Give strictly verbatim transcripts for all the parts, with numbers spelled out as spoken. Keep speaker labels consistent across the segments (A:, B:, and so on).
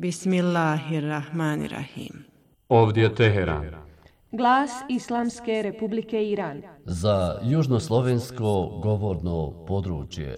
A: Bismillahirrahmanirrahim.
B: Ovdje je Teheran.
C: Glas Islamske Republike Iran.
D: Za južnoslovensko govorno područje.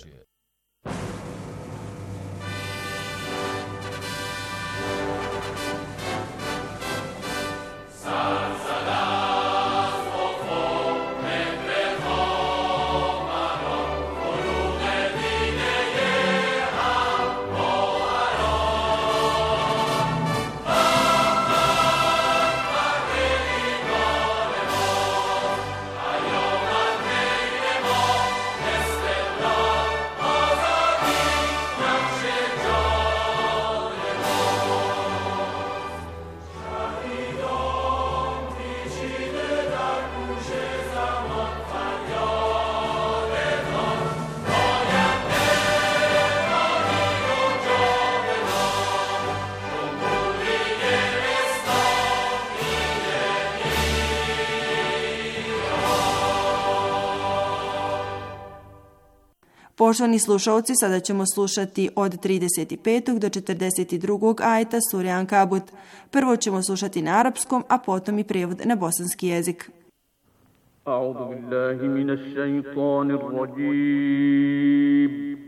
A: Poštovani slušalci, sada ćemo slušati od trideset petog do četrdeset drugog ajeta sure Ankabut. Prvo ćemo slušati na arapskom, a potom i prijevod na bosanski jezik.
E: A'udhu billahi minash shaitanir rajim.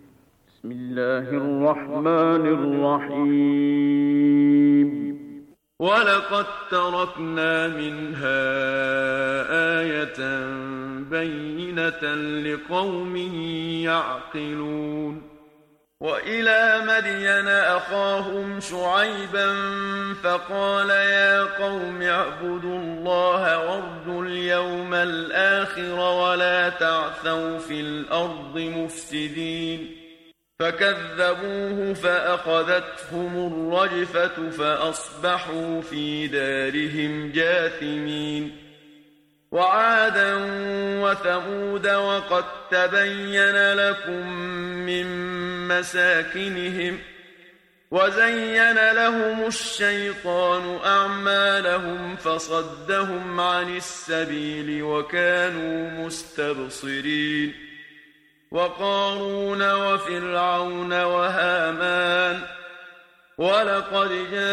E: Bismillahirrahmanirrahim. وَلَقَدْ تَرَكْنَا مِنْهَا آيَةً بَيِّنَةً لِقَوْمٍ يَعْقِلُونَ وَإِلَى مَدْيَنَ أَخَاهُمْ شُعَيْبًا فَقَالَ يَا قَوْمِ اعْبُدُوا اللَّهَ وَارْجُوا الْيَوْمَ الْآخِرَ وَلَا تَعْثَوْا فِي الْأَرْضِ مُفْسِدِينَ فكذبوه فأخذتهم الرجفة فأصبحوا في دارهم جاثمين وعادا وثمود وقد تبين لكم من مساكنهم وزين لهم الشيطان أعمالهم فصدهم عن السبيل وكانوا مستبصرين وقارون وفرعون وهامان ولقد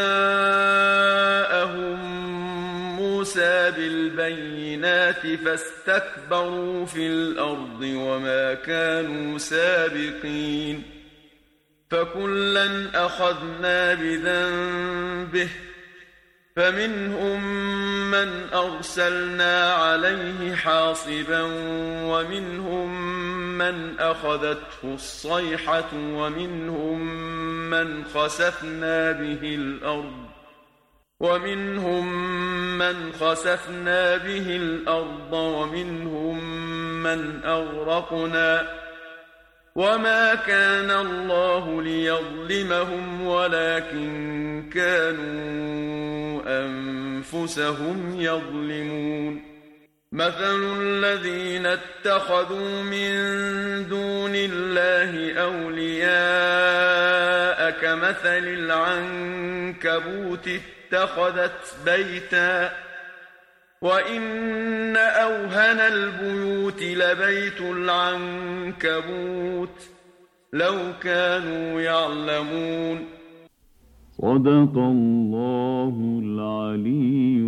E: جاءهم موسى بالبينات فاستكبروا في الأرض وما كانوا سابقين فكلا أخذنا بذنبه فمنهم من أرسلنا عليه حاصبا ومنهم من أخذته الصيحة ومنهم من خسفنا به الأرض ومنهم من خسفنا به الأرض ومنهم من أغرقنا وما كان الله ليظلمهم ولكن كانوا أنفسهم يظلمون مثل الذين اتخذوا من دون الله أولياء كمثل العنكبوت اتخذت بيتا وإن أوهن البيوت لبيت العنكبوت لو كانوا يعلمون صدق الله العلي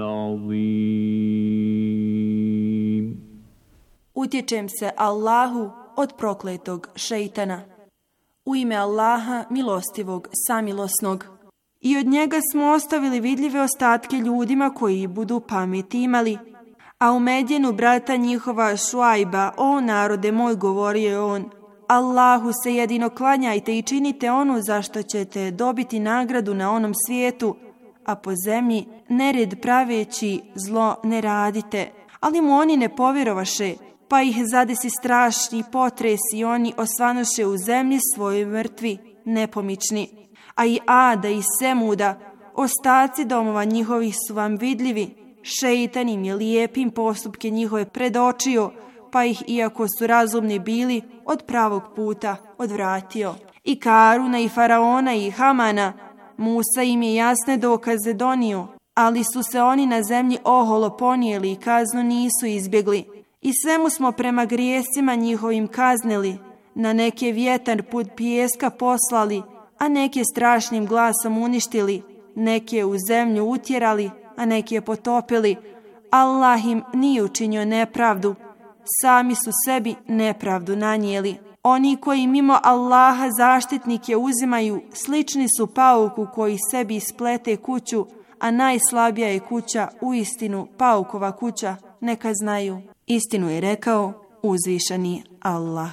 E: العظيم.
A: Utječem se Allahu od prokletog šejtana. U ime Allaha milostivog, samilosnog. I od njega smo ostavili vidljive ostatke ljudima koji budu pameti imali. A u Medjenu brata njihova Šuajba, o narode moj, govorio je on, Allahu se jedino klanjajte i činite ono za što ćete dobiti nagradu na onom svijetu, a po zemlji nered praveći zlo ne radite. Ali mu oni ne povjerovaše, pa ih zadesi strašni potres i oni osvanoše u zemlji svojoj mrtvi, nepomični. A i Ada i Semuda, ostaci domova njihovih su vam vidljivi. Šejtan im je lijepim postupke njihove predočio, pa ih, iako su razumni bili, od pravog puta odvratio. I Karuna i Faraona i Hamana, Musa im je jasne dokaze donio, ali su se oni na zemlji oholo ponijeli i kaznu nisu izbjegli. I svemu smo prema grijesima njihovim kaznili, na neke vjetar put pijeska poslali, a neke strašnim glasom uništili, neke u zemlju utjerali, a neke potopili. Allah im nije učinio nepravdu, sami su sebi nepravdu nanijeli. Oni koji mimo Allaha zaštitnike uzimaju, slični su pauku koji sebi isplete kuću, a najslabija je kuća uistinu paukova kuća, neka znaju. Istinu je rekao uzvišeni Allah.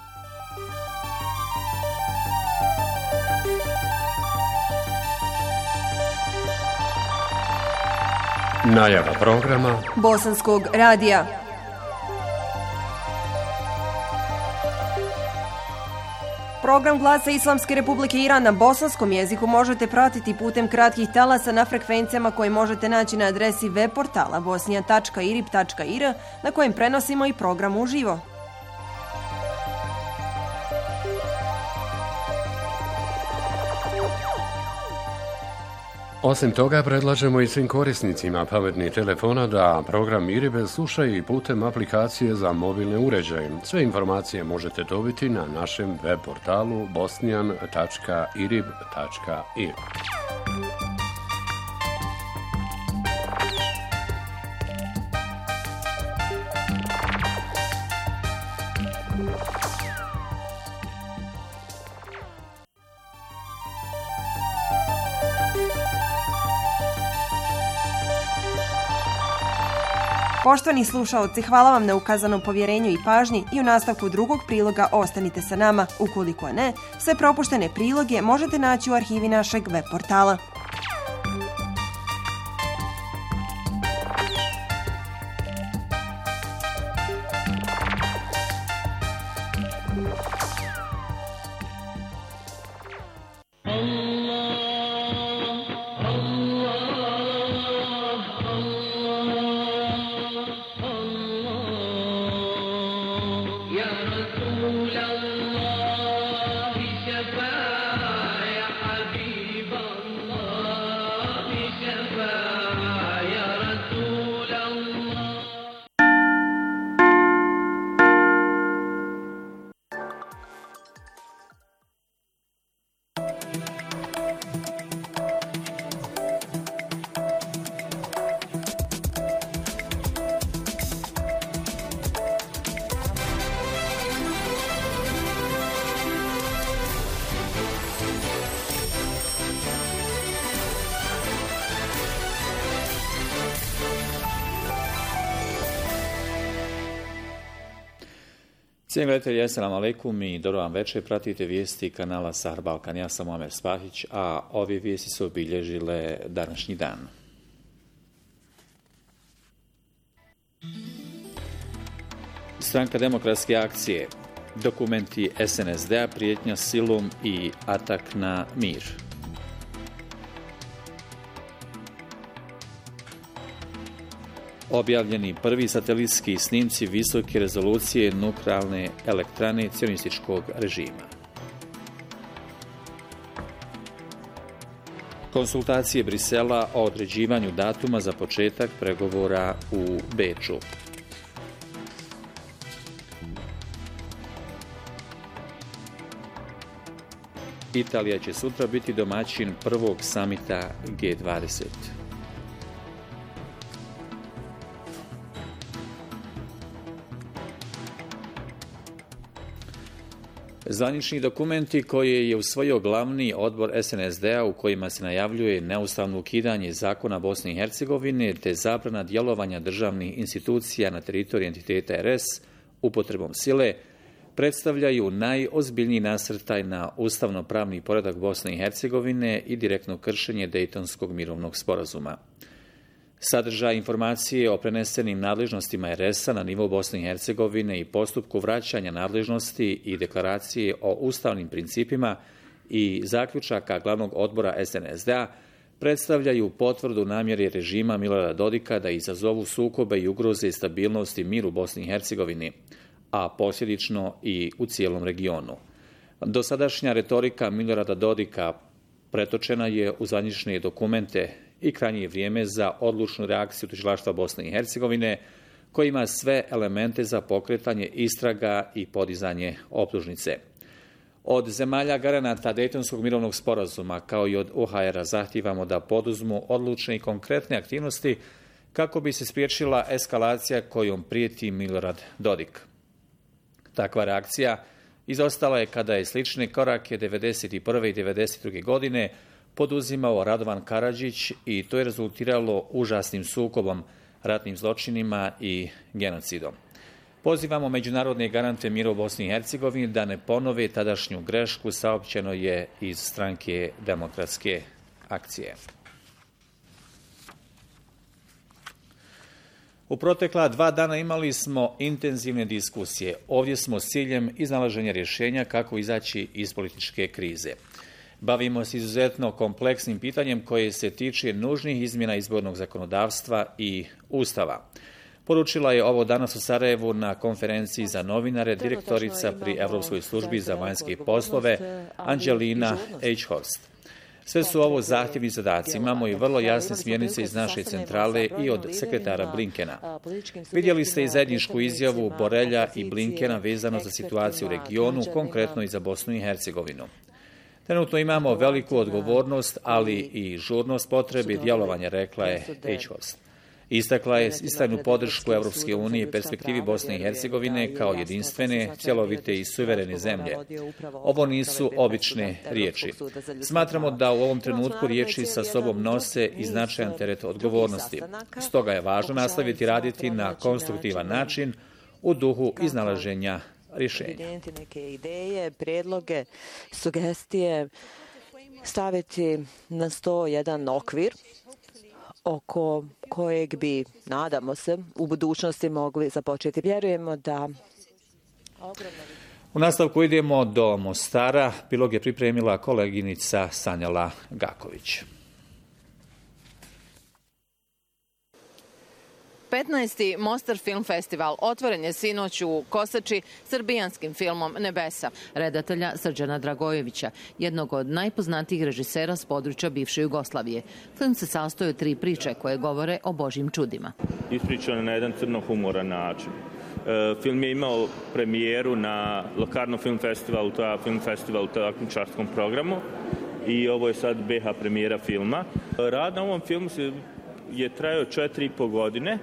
B: Najava programa
C: Bosanskog radija. Program Glasa Islamske Republike Iran na bosanskom jeziku možete pratiti putem kratkih talasa na frekvencijama koje možete naći na adresi web portala bosnija tačka irib tačka ir na kojem prenosimo i program uživo.
B: Osim toga, predlažemo i svim korisnicima pametnih telefona da program Iribe slušaju i putem aplikacije za mobilne uređaje. Sve informacije možete dobiti na našem web portalu bosnijan tačka irib tačka ir.
C: Poštovani slušaoci, hvala vam na ukazanom povjerenju i pažnji i u nastavku drugog priloga ostanite sa nama. Ukoliko ne, sve propuštene priloge možete naći u arhivi našeg web portala.
F: Cijenjeni gledatelji, assalamu alaikum i dobro vam večer. Pratite vijesti kanala Sahar Balkan. Ja sam Omer Spahić, a ove vijesti su obilježile današnji dan. Stranka demokratske akcije, dokumenti es en es de-a, prijetnja silom i atak na mir. Objavljeni prvi satelitski snimci visoke rezolucije nuklearne elektrane cionističkog režima. Konsultacije Brisela o određivanju datuma za početak pregovora u Beču. Italija će sutra biti domaćin prvog samita ge dvadeset. Zvanični dokumenti koje je usvojio glavni odbor es en es de-a u kojima se najavljuje neustavno ukidanje zakona Bosne i Hercegovine te zabrana djelovanja državnih institucija na teritoriji entiteta er es upotrebom sile, predstavljaju najozbiljniji nasrtaj na ustavno-pravni poredak Bosne i Hercegovine i direktno kršenje Dejtonskog mirovnog sporazuma. Sadržaj informacije o prenesenim nadležnostima er es-a na nivo Bosne i Hercegovine i postupku vraćanja nadležnosti i deklaracije o ustavnim principima i zaključaka glavnog odbora es en es de-a predstavljaju potvrdu namjere režima Milorada Dodika da izazovu sukobe i ugroze stabilnost i mir u Bosni i Hercegovini, a posljedično i u cijelom regionu. Dosadašnja retorika Milorada Dodika pretočena je u zvanične dokumente i krajnje je vrijeme za odlučnu reakciju tužilaštva Bosne i Hercegovine, koji ima sve elemente za pokretanje istraga i podizanje optužnice. Od zemalja garanata Dejtonskog mirovnog sporazuma, kao i od O H R-a, zahtijevamo da poduzmu odlučne i konkretne aktivnosti kako bi se spriječila eskalacija kojom prijeti Milorad Dodik. Takva reakcija izostala je kada je slične korake devedeset prve i devedeset druge godine poduzimao Radovan Karadžić i to je rezultiralo užasnim sukobom, ratnim zločinima i genocidom. Pozivamo međunarodne garante mira u Bosni i Hercegovini da ne ponove tadašnju grešku, saopćeno je iz Stranke demokratske akcije. U protekla dva dana imali smo intenzivne diskusije. Ovdje smo s ciljem iznalaženja rješenja kako izaći iz političke krize. Bavimo se izuzetno kompleksnim pitanjem koje se tiče nužnih izmjena izbornog zakonodavstva i Ustava. Poručila je ovo danas u Sarajevu na konferenciji za novinare direktorica pri Europskoj službi za vanjske poslove Anđelina Eichhorst. Sve su ovo zahtjevni zadaci. Imamo i vrlo jasne smjernice iz naše centrale i od sekretara Blinkena. Vidjeli ste i zajedničku izjavu Borelja i Blinkena vezano za situaciju u regionu, konkretno i za Bosnu i Hercegovinu. Trenutno imamo veliku odgovornost, ali i žurnost potrebe djelovanja, rekla je Eichhorst. Istakla je istrajnu podršku Europske unije perspektivi Bosne i Hercegovine kao jedinstvene, cjelovite i suverene zemlje. Ovo nisu obične riječi. Smatramo da u ovom trenutku riječi sa sobom nose i značajan teret odgovornosti. Stoga je važno nastaviti raditi na konstruktivan način u duhu iznalaženja rješenja.
G: Neke ideje, prijedloge, sugestije, staviti na sto jedan okvir oko kojeg bi, nadamo se, u budućnosti mogli započeti. Vjerujemo da...
F: U nastavku idemo do Mostara. Pilog je pripremila koleginica Sanjala Gaković.
H: petnaesti. Mostar Film Festival otvoren je sinoć u Kosači srbijanskim filmom Nebesa redatelja Srđana Dragojevića, jednog od najpoznatijih režisera s područja bivše Jugoslavije. Film se sastoji od tri priče koje govore o Božjim čudima.
E: Ispričano na jedan crno-humoran način. E, film je imao premijeru na Lokarno Film Festivalu, to je film festival u takmičarskom programu, i ovo je sad B H premijera filma. Rad na ovom filmu je trajao četiri i po godine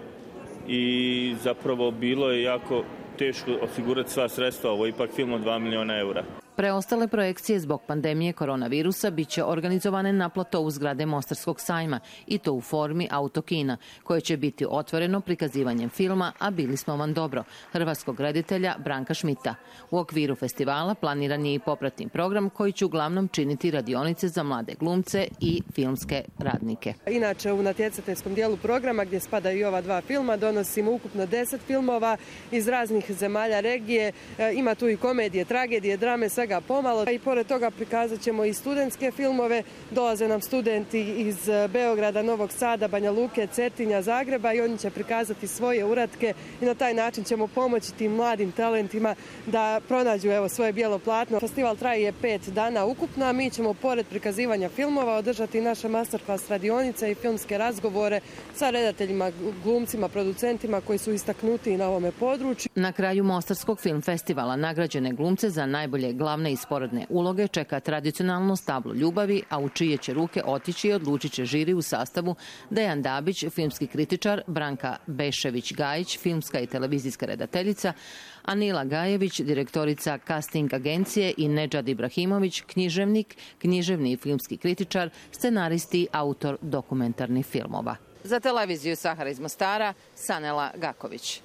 E: i zapravo bilo je jako teško osigurati sva sredstva. Ovo je ipak film od dva miliona eura.
H: Preostale projekcije zbog pandemije koronavirusa bit će organizovane na platovu zgrade Mostarskog sajma i to u formi autokina, koje će biti otvoreno prikazivanjem filma A bili smo vam dobro, hrvatskog reditelja Branka Šmita. U okviru festivala planiran je i popratni program koji će uglavnom činiti radionice za mlade glumce i filmske radnike.
I: Inače, u natjecateljskom dijelu programa, gdje spadaju i ova dva filma, donosimo ukupno deset filmova iz raznih zemalja regije. Ima tu i komedije, tragedije, drame, svega pomalo. I pored toga prikazat ćemo i studentske filmove. Dolaze nam studenti iz Beograda, Novog Sada, Banja Luke, Cetinja, Zagreba i oni će prikazati svoje uratke i na taj način ćemo pomoći tim mladim talentima da pronađu evo svoje bijelo platno. Festival traje pet dana ukupno, a mi ćemo pored prikazivanja filmova održati naše masterclass radionice i filmske razgovore sa redateljima, glumcima, producentima koji su istaknuti na ovome području.
H: Na kraju Mostarskog film festivala nagrađene glumce za najbolje glavne i sporedne uloge čeka tradicionalno stablo ljubavi, a u čije će ruke otići i odlučit će žiri u sastavu Dejan Dabić, filmski kritičar, Branka Bešević-Gajić, filmska i televizijska redateljica, Anila Gajević, direktorica casting agencije i Nedžad Ibrahimović, književnik, književni i filmski kritičar, scenaristi i autor dokumentarnih filmova. Za televiziju Sahara iz Mostara, Sanela Gaković.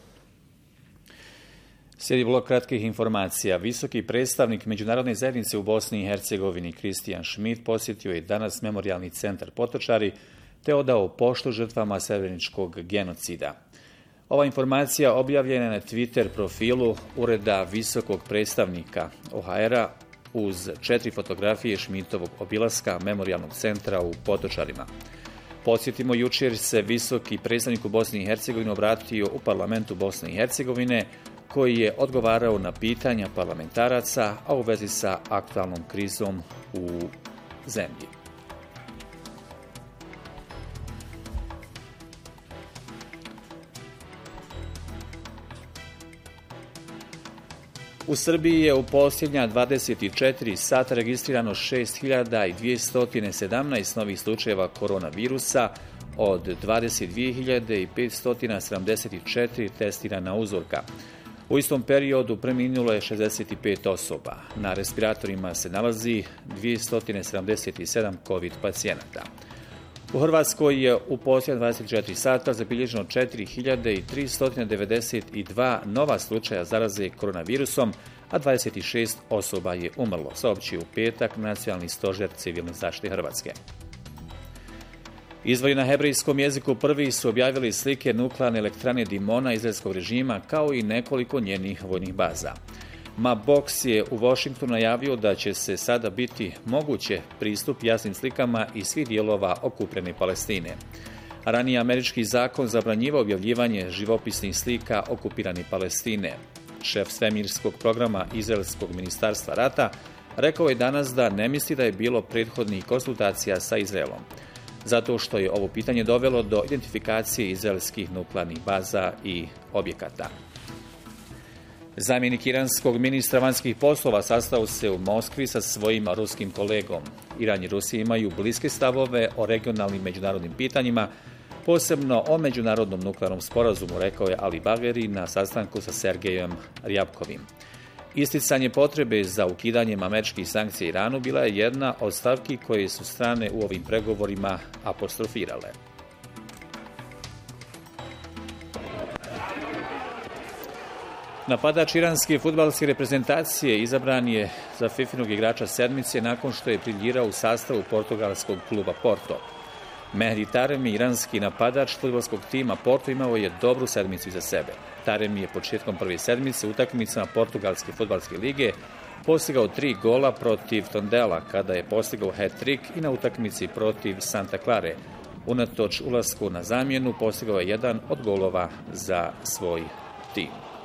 F: Slijedi blok kratkih informacija. Visoki predstavnik Međunarodne zajednice u Bosni i Hercegovini Kristijan Schmidt posjetio je danas Memorijalni centar Potočari te odao poštu žrtvama srebreničkog genocida. Ova informacija objavljena je na Twitter profilu Ureda visokog predstavnika O H R-a uz četiri fotografije Schmidtovog obilaska Memorijalnog centra u Potočarima. Podsjetimo, jučer se visoki predstavnik u Bosni i Hercegovini obratio u parlamentu Bosne i Hercegovine koji je odgovarao na pitanja parlamentaraca, a u vezi sa aktualnom krizom u zemlji. U Srbiji je u posljednja dvadeset četiri sata registrirano šest hiljada dvjesto sedamnaest novih slučajeva koronavirusa od dvadeset dvije hiljade petsto sedamdeset četiri testirana uzorka. U istom periodu preminulo je šezdeset pet osoba. Na respiratorima se nalazi dvjesto sedamdeset sedam COVID pacijenata. U Hrvatskoj je u posljednja dvadeset četiri sata zabilježeno četiri hiljade tristo devedeset dva nova slučaja zaraze koronavirusom, a dvadeset šest osoba je umrlo, saopćio u petak Nacionalni stožer civilne zaštite Hrvatske. Izvori na hebrejskom jeziku prvi su objavili slike nuklearne elektrane Dimona izraelskog režima, kao i nekoliko njenih vojnih baza. Mabox je u Washingtonu najavio da će se sada biti moguće pristup jasnim slikama iz svih dijelova okupljene Palestine. Ranije američki zakon zabranjivao objavljivanje živopisnih slika okupirane Palestine. Šef svemirskog programa Izraelskog ministarstva rata rekao je danas da ne misli da je bilo prethodnih konsultacija sa Izraelom, zato što je ovo pitanje dovelo do identifikacije izraelskih nuklearnih baza i objekata. Zamjenik iranskog ministra vanjskih poslova sastao se u Moskvi sa svojim ruskim kolegom. Iran i Rusija imaju bliske stavove o regionalnim međunarodnim pitanjima, posebno o međunarodnom nuklearnom sporazumu, rekao je Ali Bagheri na sastanku sa Sergejem Rjabkovim. Isticanje potrebe za ukidanjem američkih sankcija Iranu bila je jedna od stavki koje su strane u ovim pregovorima apostrofirale. Napadač iranske fudbalske reprezentacije izabran je za Fifinog igrača sedmice nakon što je briljirao u sastavu portugalskog kluba Porto. Mehdi Taremi, iranski napadač fudbalskog tima Porto, imao je dobru sedmicu iza sebe. Taremi je početkom prve sedmice u utakmicama Portugalske fudbalske lige postigao tri gola protiv Tondela, kada je postigao hat-trick, i na utakmici protiv Santa Clare. Unatoč ulasku na zamjenu postigao je jedan od golova za svoj tim.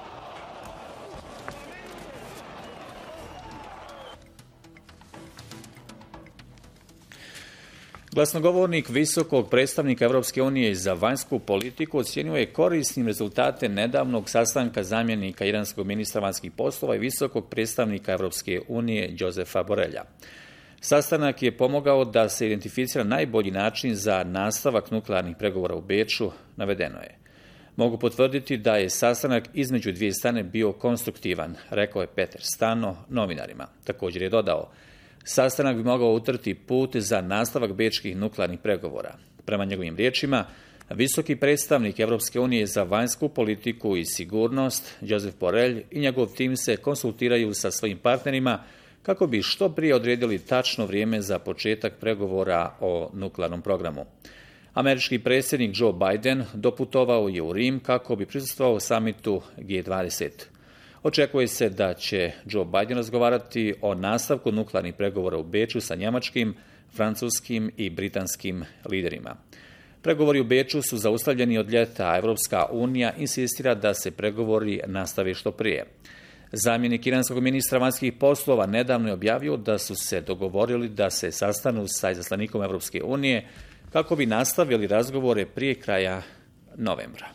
F: Glasnogovornik visokog predstavnika Europske unije za vanjsku politiku ocjenjuje je korisnim rezultate nedavnog sastanka zamjenika iranskog ministra vanjskih poslova i visokog predstavnika Europske unije Josefa Borrella. Sastanak je pomogao da se identificira najbolji način za nastavak nuklearnih pregovora u Beču, navedeno je. Mogu potvrditi da je sastanak između dvije strane bio konstruktivan, rekao je Peter Stano novinarima. Također je dodao: sastanak bi mogao utrti put za nastavak bečkih nuklearnih pregovora. Prema njegovim riječima, visoki predstavnik Europske unije za vanjsku politiku i sigurnost, Josep Borrell, i njegov tim se konsultiraju sa svojim partnerima kako bi što prije odredili tačno vrijeme za početak pregovora o nuklearnom programu. Američki predsjednik Joe Biden doputovao je u Rim kako bi prisustvovao samitu G dvadeset. Očekuje se da će Joe Biden razgovarati o nastavku nuklearnih pregovora u Beču sa njemačkim, francuskim i britanskim liderima. Pregovori u Beču su zaustavljeni od ljeta, a Europska unija insistira da se pregovori nastave što prije. Zamjenik iranskog ministra vanjskih poslova nedavno je objavio da su se dogovorili da se sastanu sa izaslanikom Europske unije kako bi nastavili razgovore prije kraja novembra.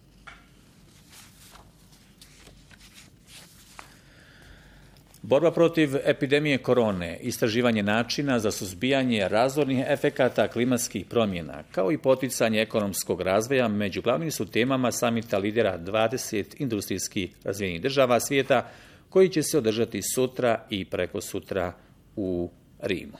F: Borba protiv epidemije korone, istraživanje načina za suzbijanje razornih efekata klimatskih promjena, kao i poticanje ekonomskog razvoja među glavnim su temama samita lidera dvadeset industrijski razvijenih država svijeta, koji će se održati sutra i prekosutra u Rimu.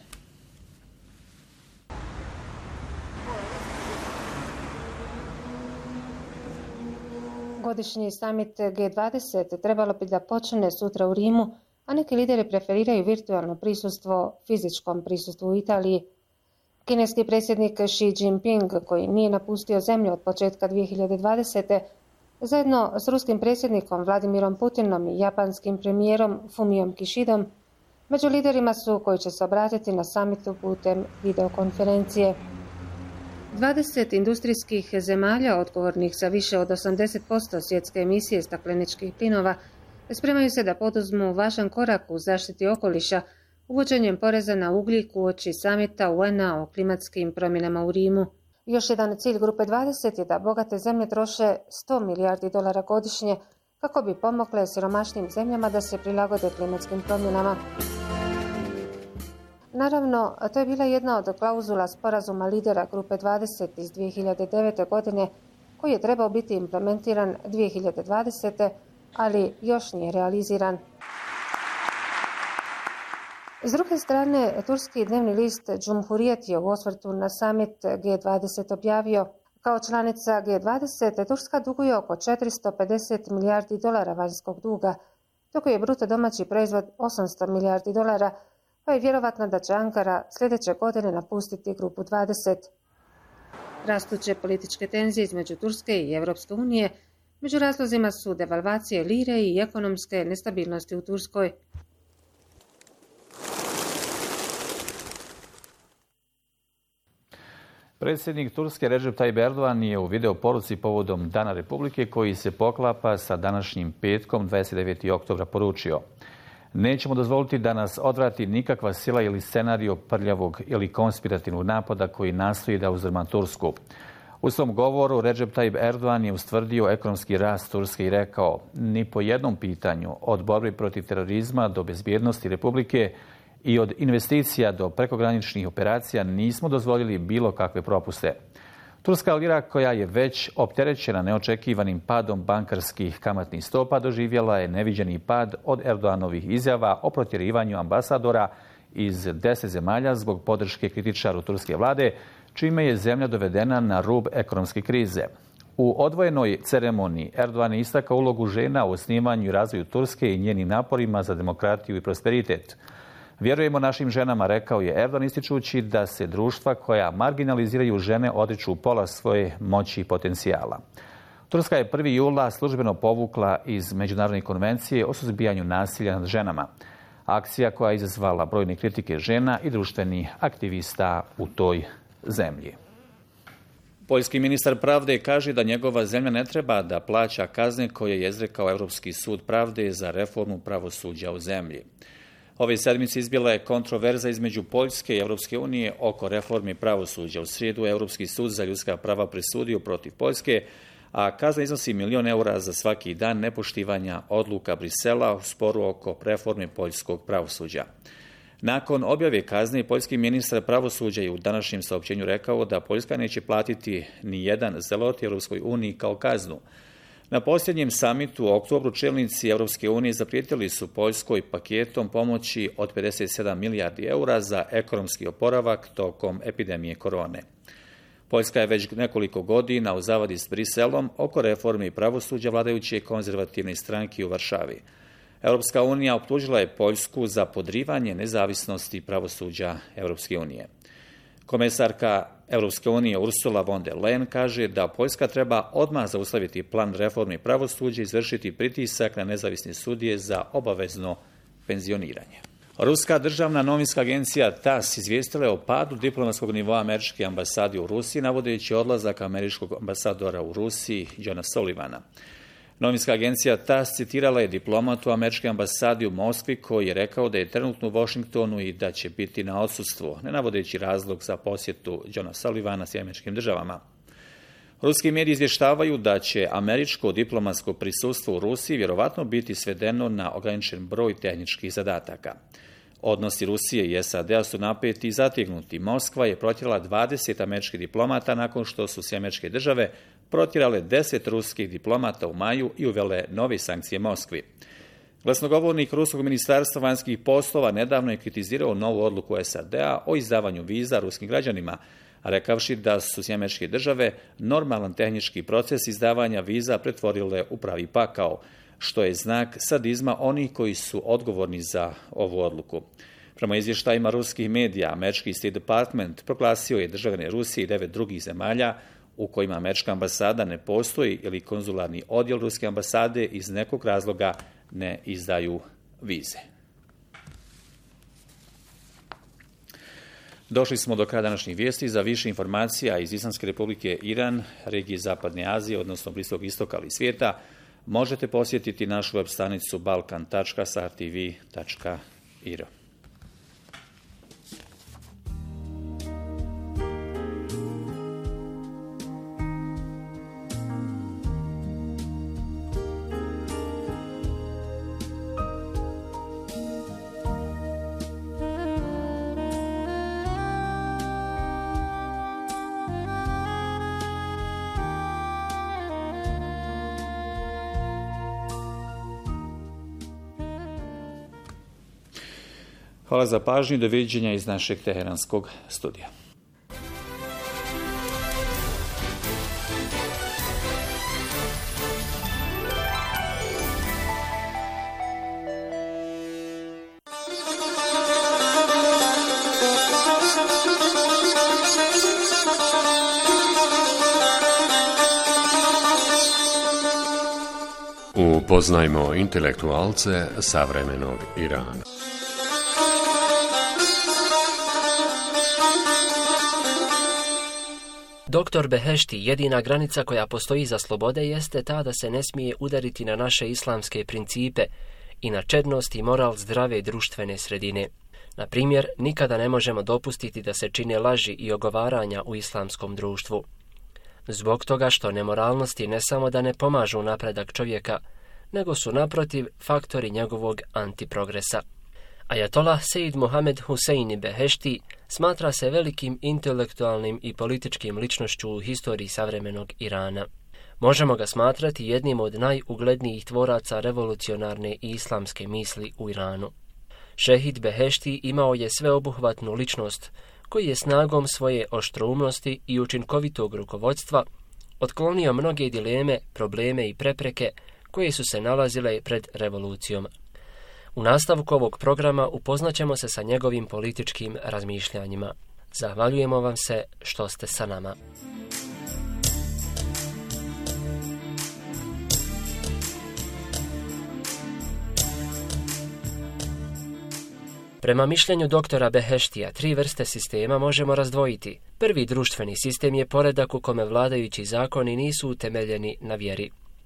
J: Godišnji samit G dvadeset trebalo bi da počne sutra u Rimu, a neki lideri preferiraju virtualno prisustvo fizičkom prisustvu u Italiji. Kineski predsjednik Xi Jinping, koji nije napustio zemlju od početka dvije hiljade dvadesete. zajedno s ruskim predsjednikom Vladimirom Putinom i japanskim premijerom Fumiom Kishidom, među liderima su koji će se obratiti na samitu putem videokonferencije. dvadeset industrijskih zemalja odgovornih za više od osamdeset posto svjetske emisije stakleničkih plinova spremaju se da poduzmu važan korak u zaštiti okoliša uvođenjem poreza na ugljik uoči samita U N A o klimatskim promjenama u Rimu. Još jedan cilj grupe dvadeset je da bogate zemlje troše sto milijardi dolara godišnje kako bi pomogle siromašnim zemljama da se prilagode klimatskim promjenama. Naravno, to je bila jedna od klauzula sporazuma lidera Grupe dvadeset iz dvije hiljade devete. godine, koji je trebao biti implementiran dvije hiljade dvadesete. ali još nije realiziran. S druge strane, turski dnevni list Cumhuriyet je u osvrtu na summit G dvadeset objavio: kao članica G dvadeset, Turska duguje oko četiristo pedeset milijardi dolara vanjskog duga, dok je bruto domaći proizvod osamsto milijardi dolara, pa je vjerovatno da će Ankara sljedeće godine napustiti grupu dvadeset. Rastuće političke tenzije između Turske i Europske unije među razlozima su devalvacije lire i ekonomske nestabilnosti u Turskoj.
F: Predsjednik Turske Recep Tayyip Erdogan je u video poruci povodom Dana Republike, koji se poklapa sa današnjim petkom dvadeset devetog oktobra, poručio: nećemo dozvoliti da nas odvrati nikakva sila ili scenario prljavog ili konspirativnog napada koji nastoji da uzdrma Tursku. U svom govoru Recep Tayyip Erdogan je ustvrdio ekonomski rast Turske i rekao: ni po jednom pitanju, od borbe protiv terorizma do bezbjednosti Republike i od investicija do prekograničnih operacija, nismo dozvolili bilo kakve propuste. Turska lira, koja je već opterećena neočekivanim padom bankarskih kamatnih stopa, doživjela je neviđeni pad od Erdoganovih izjava o protjerivanju ambasadora iz deset zemalja zbog podrške kritičaru turske vlade, čime je zemlja dovedena na rub ekonomske krize. U odvojenoj ceremoniji Erdogan je istakao ulogu žena u osnivanju i razvoju Turske i njenim naporima za demokratiju i prosperitet. Vjerujemo našim ženama, rekao je Erdogan, ističući da se društva koja marginaliziraju žene odriču pola svoje moći i potencijala. Turska je prvog jula službeno povukla iz Međunarodne konvencije o suzbijanju nasilja nad ženama. Akcija koja je izazvala brojne kritike žena i društvenih aktivista u toj zemlji. Poljski ministar pravde kaže da njegova zemlja ne treba da plaća kazne koje je izrekao Europski sud pravde za reformu pravosuđa u zemlji. Ove sedmice izbila je kontroverza između Poljske i Europske unije oko reformi pravosuđa. U srijedu Europski sud za ljudska prava presudio protiv Poljske, a kazna iznosi milion eura za svaki dan nepoštivanja odluka Brisela u sporu oko reforme poljskog pravosuđa. Nakon objave kazne, poljski ministar pravosuđa je u današnjem saopćenju rekao da Poljska neće platiti ni jedan zelot Europskoj uniji kao kaznu. Na posljednjem samitu u oktobru čelnici Europske unije zaprijetili su Poljskoj paketom pomoći od pedeset sedam milijardi eura za ekonomski oporavak tokom epidemije korone. Poljska je već nekoliko godina u zavadi s Briselom oko reforme i pravosuđa vladajuće konzervativne stranke u Varšavi. Europska unija optužila je Poljsku za podrivanje nezavisnosti pravosuđa Europske unije. Komesarka Europske unije Ursula von der Leyen kaže da Poljska treba odmah zaustaviti plan reforme pravosuđa i izvršiti pritisak na nezavisne sudije za obavezno penzioniranje. Ruska državna novinska agencija TASS izvijestila je o padu diplomatskog nivoa američke ambasade u Rusiji, navodeći odlazak američkog ambasadora u Rusiji Johna Sullivana. Novinska agencija TASS citirala je diplomatu američke ambasade u Moskvi, koji je rekao da je trenutno u Washingtonu i da će biti na odsustvu, ne navodeći razlog za posjetu Johna Sullivana s američkim državama. Ruski mediji izvještavaju da će američko diplomatsko prisustvo u Rusiji vjerovatno biti svedeno na ograničen broj tehničkih zadataka. Odnosi Rusije i S A D-a su napeti i zategnuti. Moskva je protjerala dvadeset američkih diplomata nakon što su se američke države protjerale deset ruskih diplomata u maju i uvele nove sankcije Moskvi. Glasnogovornik Ruskog ministarstva vanjskih poslova nedavno je kritizirao novu odluku S A D-a o izdavanju viza ruskim građanima, rekavši da su se američke države normalan tehnički proces izdavanja viza pretvorile u pravi pakao, što je znak sadizma onih koji su odgovorni za ovu odluku. Prema izvještajima ruskih medija, američki State Department proglasio je državljane Rusije i devet drugih zemalja u kojima američka ambasada ne postoji ili konzularni odjel ruske ambasade iz nekog razloga ne izdaju vize. Došli smo do kraja današnjih vijesti. Za više informacija iz Islamske Republike Iran, regije Zapadne Azije, odnosno Bliskog istoka ali svijeta, možete posjetiti našu web stranicu balkan tačka s r t v tačka i r. Hvala za pažnju i doviđenja iz našeg teheranskog studija.
B: Upoznajmo intelektualce savremenog Irana.
K: Doktor Behešti, jedina granica koja postoji za slobode jeste ta da se ne smije udariti na naše islamske principe i na čednost i moral zdrave društvene sredine. Na primjer, nikada ne možemo dopustiti da se čine laži i ogovaranja u islamskom društvu. Zbog toga što nemoralnosti ne samo da ne pomažu napredak čovjeka, nego su naprotiv faktori njegovog antiprogresa. Ajatolah Sejd Mohamed Huseini Behešti smatra se velikim intelektualnim i političkim ličnošću u historiji savremenog Irana. Možemo ga smatrati jednim od najuglednijih tvoraca revolucionarne i islamske misli u Iranu. Šehid Behešti imao je sveobuhvatnu ličnost koji je snagom svoje oštroumnosti i učinkovitog rukovodstva otklonio mnoge dileme, probleme i prepreke koje su se nalazile pred revolucijom. U nastavku ovog programa upoznaćemo se sa njegovim političkim razmišljanjima. Zahvaljujemo vam se što ste sa nama. Prema mišljenju doktora Beheštija, tri vrste sistema možemo razdvojiti. Prvi društveni sistem je poredak u kome vladajući zakoni nisu utemeljeni na vjeri.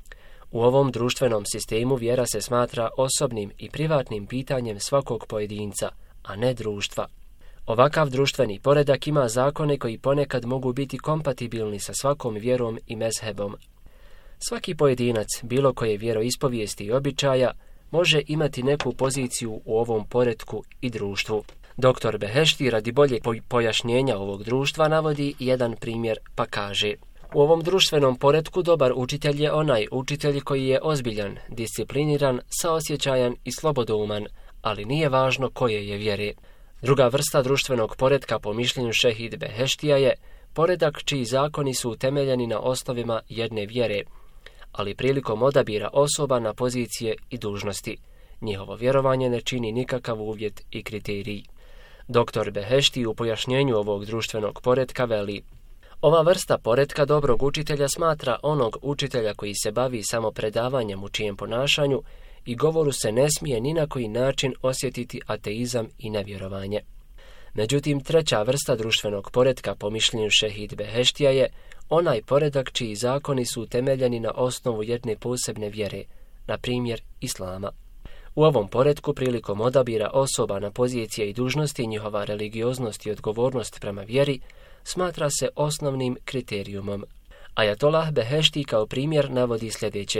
K: U ovom društvenom sistemu vjera se smatra osobnim i privatnim pitanjem svakog pojedinca, a ne društva. Ovakav društveni poredak ima zakone koji ponekad mogu biti kompatibilni sa svakom vjerom i mezhebom. Svaki pojedinac, bilo koje vjeroispovijesti i običaja, može imati neku poziciju u ovom poretku i društvu. Doktor Behešti radi bolje pojašnjenja ovog društva navodi jedan primjer pa kaže: u ovom društvenom poretku dobar učitelj je onaj učitelj koji je ozbiljan, discipliniran, saosjećajan i slobodouman, ali nije važno koje je vjere. Druga vrsta društvenog poretka po mišljenju Šehid Beheštija je poredak čiji zakoni su utemeljeni na osnovima jedne vjere, ali prilikom odabira osoba na pozicije i dužnosti, njihovo vjerovanje ne čini nikakav uvjet i kriterij. Doktor Behešti u pojašnjenju ovog društvenog poretka veli: ova vrsta poretka dobrog učitelja smatra onog učitelja koji se bavi samo predavanjem u čijem ponašanju i govoru se ne smije ni na koji način osjetiti ateizam i nevjerovanje. Međutim, treća vrsta društvenog poretka po mišljenju Šehid Beheštija je onaj poredak čiji zakoni su utemeljeni na osnovu jedne posebne vjere, na primjer Islama. U ovom poretku prilikom odabira osoba na pozicije i dužnosti njihova religioznost i odgovornost prema vjeri smatra se osnovnim kriterijumom. Ajatolah Behešti kao primjer navodi sljedeće: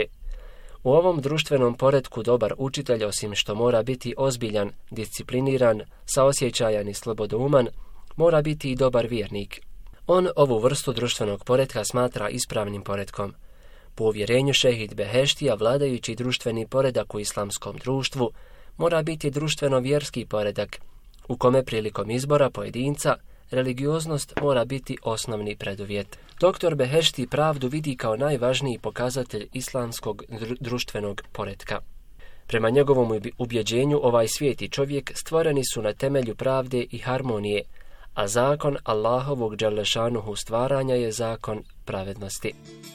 K: u ovom društvenom poretku dobar učitelj, osim što mora biti ozbiljan, discipliniran, saosjećajan i slobodouman, mora biti i dobar vjernik. On ovu vrstu društvenog poretka smatra ispravnim poretkom. Po uvjerenju Šehid Beheštija, vladajući društveni poredak u islamskom društvu mora biti društveno-vjerski poredak, u kome prilikom izbora pojedinca religioznost mora biti osnovni preduvjet. Doktor Behešti pravdu vidi kao najvažniji pokazatelj islamskog društvenog poretka. Prema njegovom ubjeđenju, ovaj svijet i čovjek stvoreni su na temelju pravde i harmonije, a zakon Allahovog dželešanuhu stvaranja je zakon pravednosti.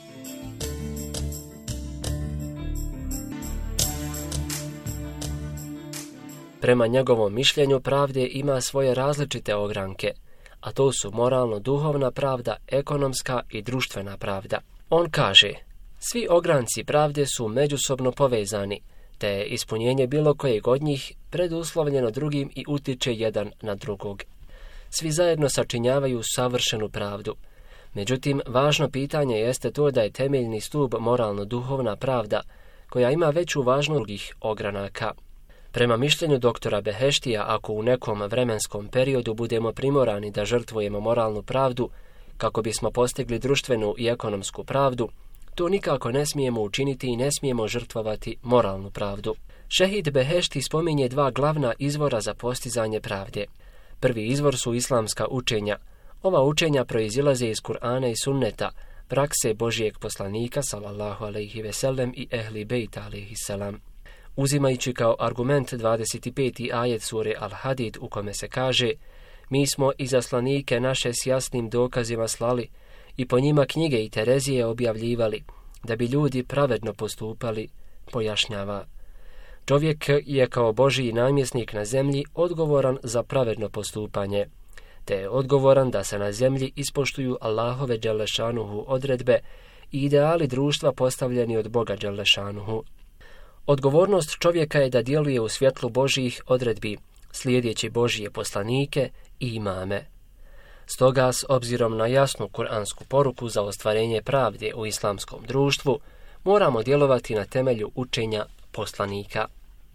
K: Prema njegovom mišljenju pravde ima svoje različite ogranke, a to su moralno-duhovna pravda, ekonomska i društvena pravda. On kaže: svi ogranci pravde su međusobno povezani, te je ispunjenje bilo kojeg od njih preduslovljeno drugim i utiče jedan na drugog. Svi zajedno sačinjavaju savršenu pravdu. Međutim, važno pitanje jeste to da je temeljni stup moralno-duhovna pravda, koja ima veću važnost drugih ogranaka. Prema mišljenju doktora Beheštija, ako u nekom vremenskom periodu budemo primorani da žrtvujemo moralnu pravdu kako bismo postigli društvenu i ekonomsku pravdu, to nikako ne smijemo učiniti i ne smijemo žrtvovati moralnu pravdu. Šehid Behešti spominje dva glavna izvora za postizanje pravde. Prvi izvor su islamska učenja. Ova učenja proizilaze iz Kur'ana i Sunneta, prakse Božijeg poslanika sallallahu alejhi ve sellem i ehli bejta alejhi selam. Uzimajući kao argument dvadeset peti ajet sure Al-Hadid u kome se kaže: mi smo izaslanike naše s jasnim dokazima slali i po njima knjige i Terezije objavljivali, da bi ljudi pravedno postupali, pojašnjava: čovjek je kao Božiji namjesnik na zemlji odgovoran za pravedno postupanje, te je odgovoran da se na zemlji ispoštuju Allahove dželešanuhu odredbe i ideali društva postavljeni od Boga dželešanuhu. Odgovornost čovjeka je da djeluje u svjetlu Božjih odredbi, slijedeći Božije poslanike i imame. Stoga, s obzirom na jasnu kuransku poruku za ostvarenje pravde u islamskom društvu, moramo djelovati na temelju učenja poslanika.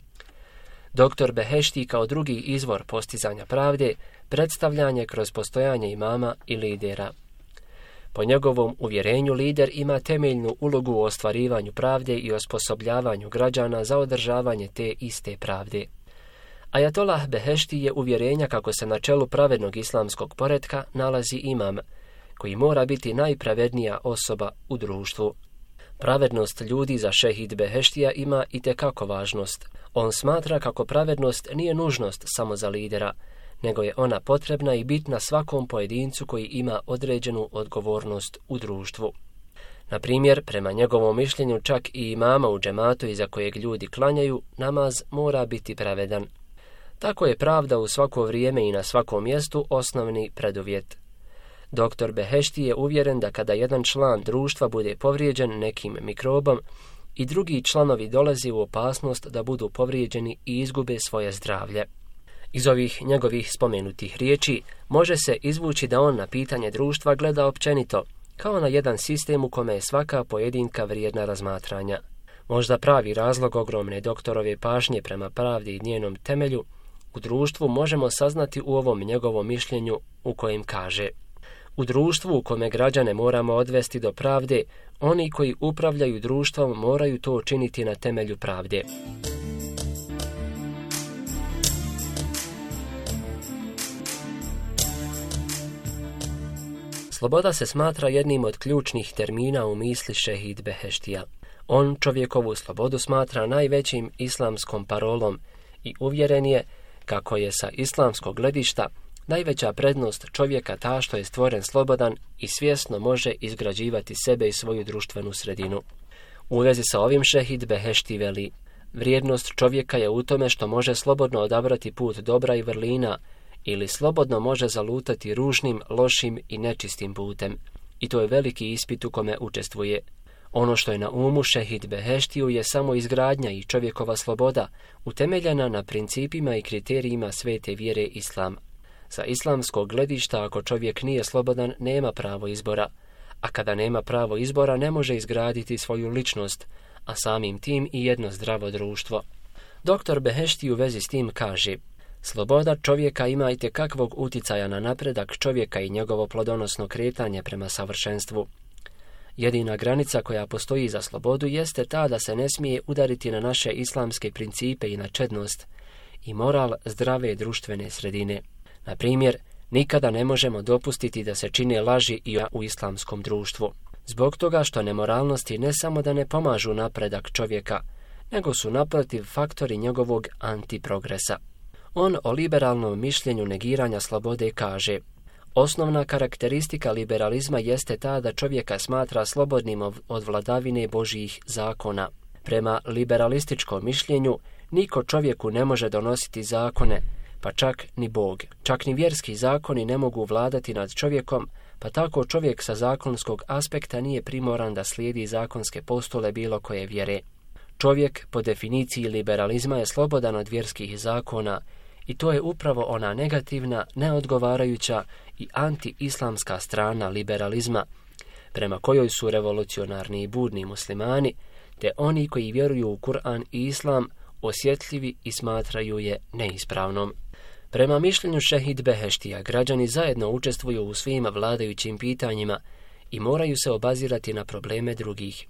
K: Doktor Behešti kao drugi izvor postizanja pravde predstavljanje kroz postojanje imama i lidera. Po njegovom uvjerenju lider ima temeljnu ulogu u ostvarivanju pravde i osposobljavanju građana za održavanje te iste pravde. Ajatolah Behešti je uvjerenja kako se na čelu pravednog islamskog poretka nalazi imam, koji mora biti najpravednija osoba u društvu. Pravednost ljudi za šehid Beheštija ima itekako važnost. On smatra kako pravednost nije nužnost samo za lidera, nego je ona potrebna i bitna svakom pojedincu koji ima određenu odgovornost u društvu. Na primjer, prema njegovom mišljenju čak i imama u džematu iza kojeg ljudi klanjaju, namaz mora biti pravedan. Tako je pravda u svako vrijeme i na svakom mjestu osnovni preduvjet. Doktor Behešti je uvjeren da kada jedan član društva bude povrijeđen nekim mikrobom, i drugi članovi dolazi u opasnost da budu povrijeđeni i izgube svoje zdravlje. Iz ovih njegovih spomenutih riječi može se izvući da on na pitanje društva gleda općenito, kao na jedan sistem u kome je svaka pojedinka vrijedna razmatranja. Možda pravi razlog ogromne doktorove pažnje prema pravdi i njenom temelju u društvu možemo saznati u ovom njegovom mišljenju u kojem kaže: u društvu u kome građane moramo odvesti do pravde, oni koji upravljaju društvom moraju to učiniti na temelju pravde. Sloboda se smatra jednim od ključnih termina u misli šehid Beheštija. On čovjekovu slobodu smatra najvećim islamskom parolom i uvjeren je kako je sa islamskog gledišta najveća prednost čovjeka ta što je stvoren slobodan i svjesno može izgrađivati sebe i svoju društvenu sredinu. U vezi sa ovim šehid Behešti veli: vrijednost čovjeka je u tome što može slobodno odabrati put dobra i vrlina ili slobodno može zalutati ružnim, lošim i nečistim putem. I to je veliki ispit u kome učestvuje. Ono što je na umu šehid Beheštiju je samo izgradnja i čovjekova sloboda, utemeljena na principima i kriterijima svete vjere Islam. Sa islamskog gledišta, ako čovjek nije slobodan, nema pravo izbora, a kada nema pravo izbora ne može izgraditi svoju ličnost, a samim tim i jedno zdravo društvo. Doktor Behešti u vezi s tim kaže: sloboda čovjeka ima itekakvog uticaja na napredak čovjeka i njegovo plodonosno kretanje prema savršenstvu. Jedina granica koja postoji za slobodu jeste ta da se ne smije udariti na naše islamske principe i na čednost i moral zdrave društvene sredine. Na primjer, nikada ne možemo dopustiti da se čine laži i u islamskom društvu. Zbog toga što nemoralnosti ne samo da ne pomažu napredak čovjeka, nego su naprotiv faktori njegovog antiprogresa. On o liberalnom mišljenju negiranja slobode kaže: osnovna karakteristika liberalizma jeste ta da čovjeka smatra slobodnim od vladavine Božjih zakona. Prema liberalističkom mišljenju, niko čovjeku ne može donositi zakone, pa čak ni Bog. Čak ni vjerski zakoni ne mogu vladati nad čovjekom, pa tako čovjek sa zakonskog aspekta nije primoran da slijedi zakonske postule bilo koje vjere. Čovjek, po definiciji liberalizma, je slobodan od vjerskih zakona i to je upravo ona negativna, neodgovarajuća i anti-islamska strana liberalizma, prema kojoj su revolucionarni i budni muslimani, te oni koji vjeruju u Kur'an i Islam, osjetljivi i smatraju je neispravnom. Prema mišljenju šehid Beheštija, građani zajedno učestvuju u svim vladajućim pitanjima i moraju se obazirati na probleme drugih.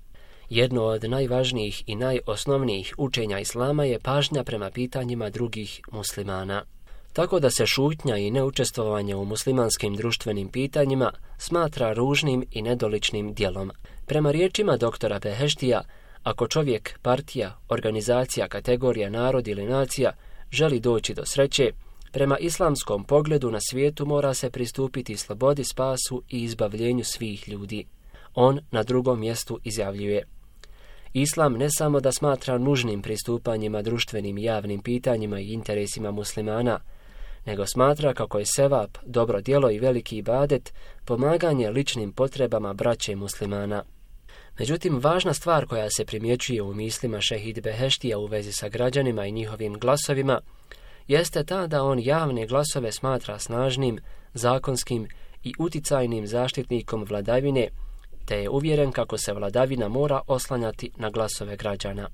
K: Jedno od najvažnijih i najosnovnijih učenja Islama je pažnja prema pitanjima drugih muslimana. Tako da se šutnja i neučestvovanje u muslimanskim društvenim pitanjima smatra ružnim i nedoličnim djelom. Prema riječima doktora Beheštija, ako čovjek, partija, organizacija, kategorija, narod ili nacija želi doći do sreće, prema islamskom pogledu na svijetu mora se pristupiti slobodi, spasu i izbavljenju svih ljudi. On na drugom mjestu izjavljuje: Islam ne samo da smatra nužnim pristupanjima društvenim i javnim pitanjima i interesima muslimana, nego smatra kako je sevap, dobro djelo i veliki ibadet pomaganje ličnim potrebama braće muslimana. Međutim, važna stvar koja se primjećuje u mislima šehid Beheštija u vezi sa građanima i njihovim glasovima jeste ta da on javne glasove smatra snažnim, zakonskim i uticajnim zaštitnikom vladavine, te je uvjeren kako se vladavina mora oslanjati na glasove građana.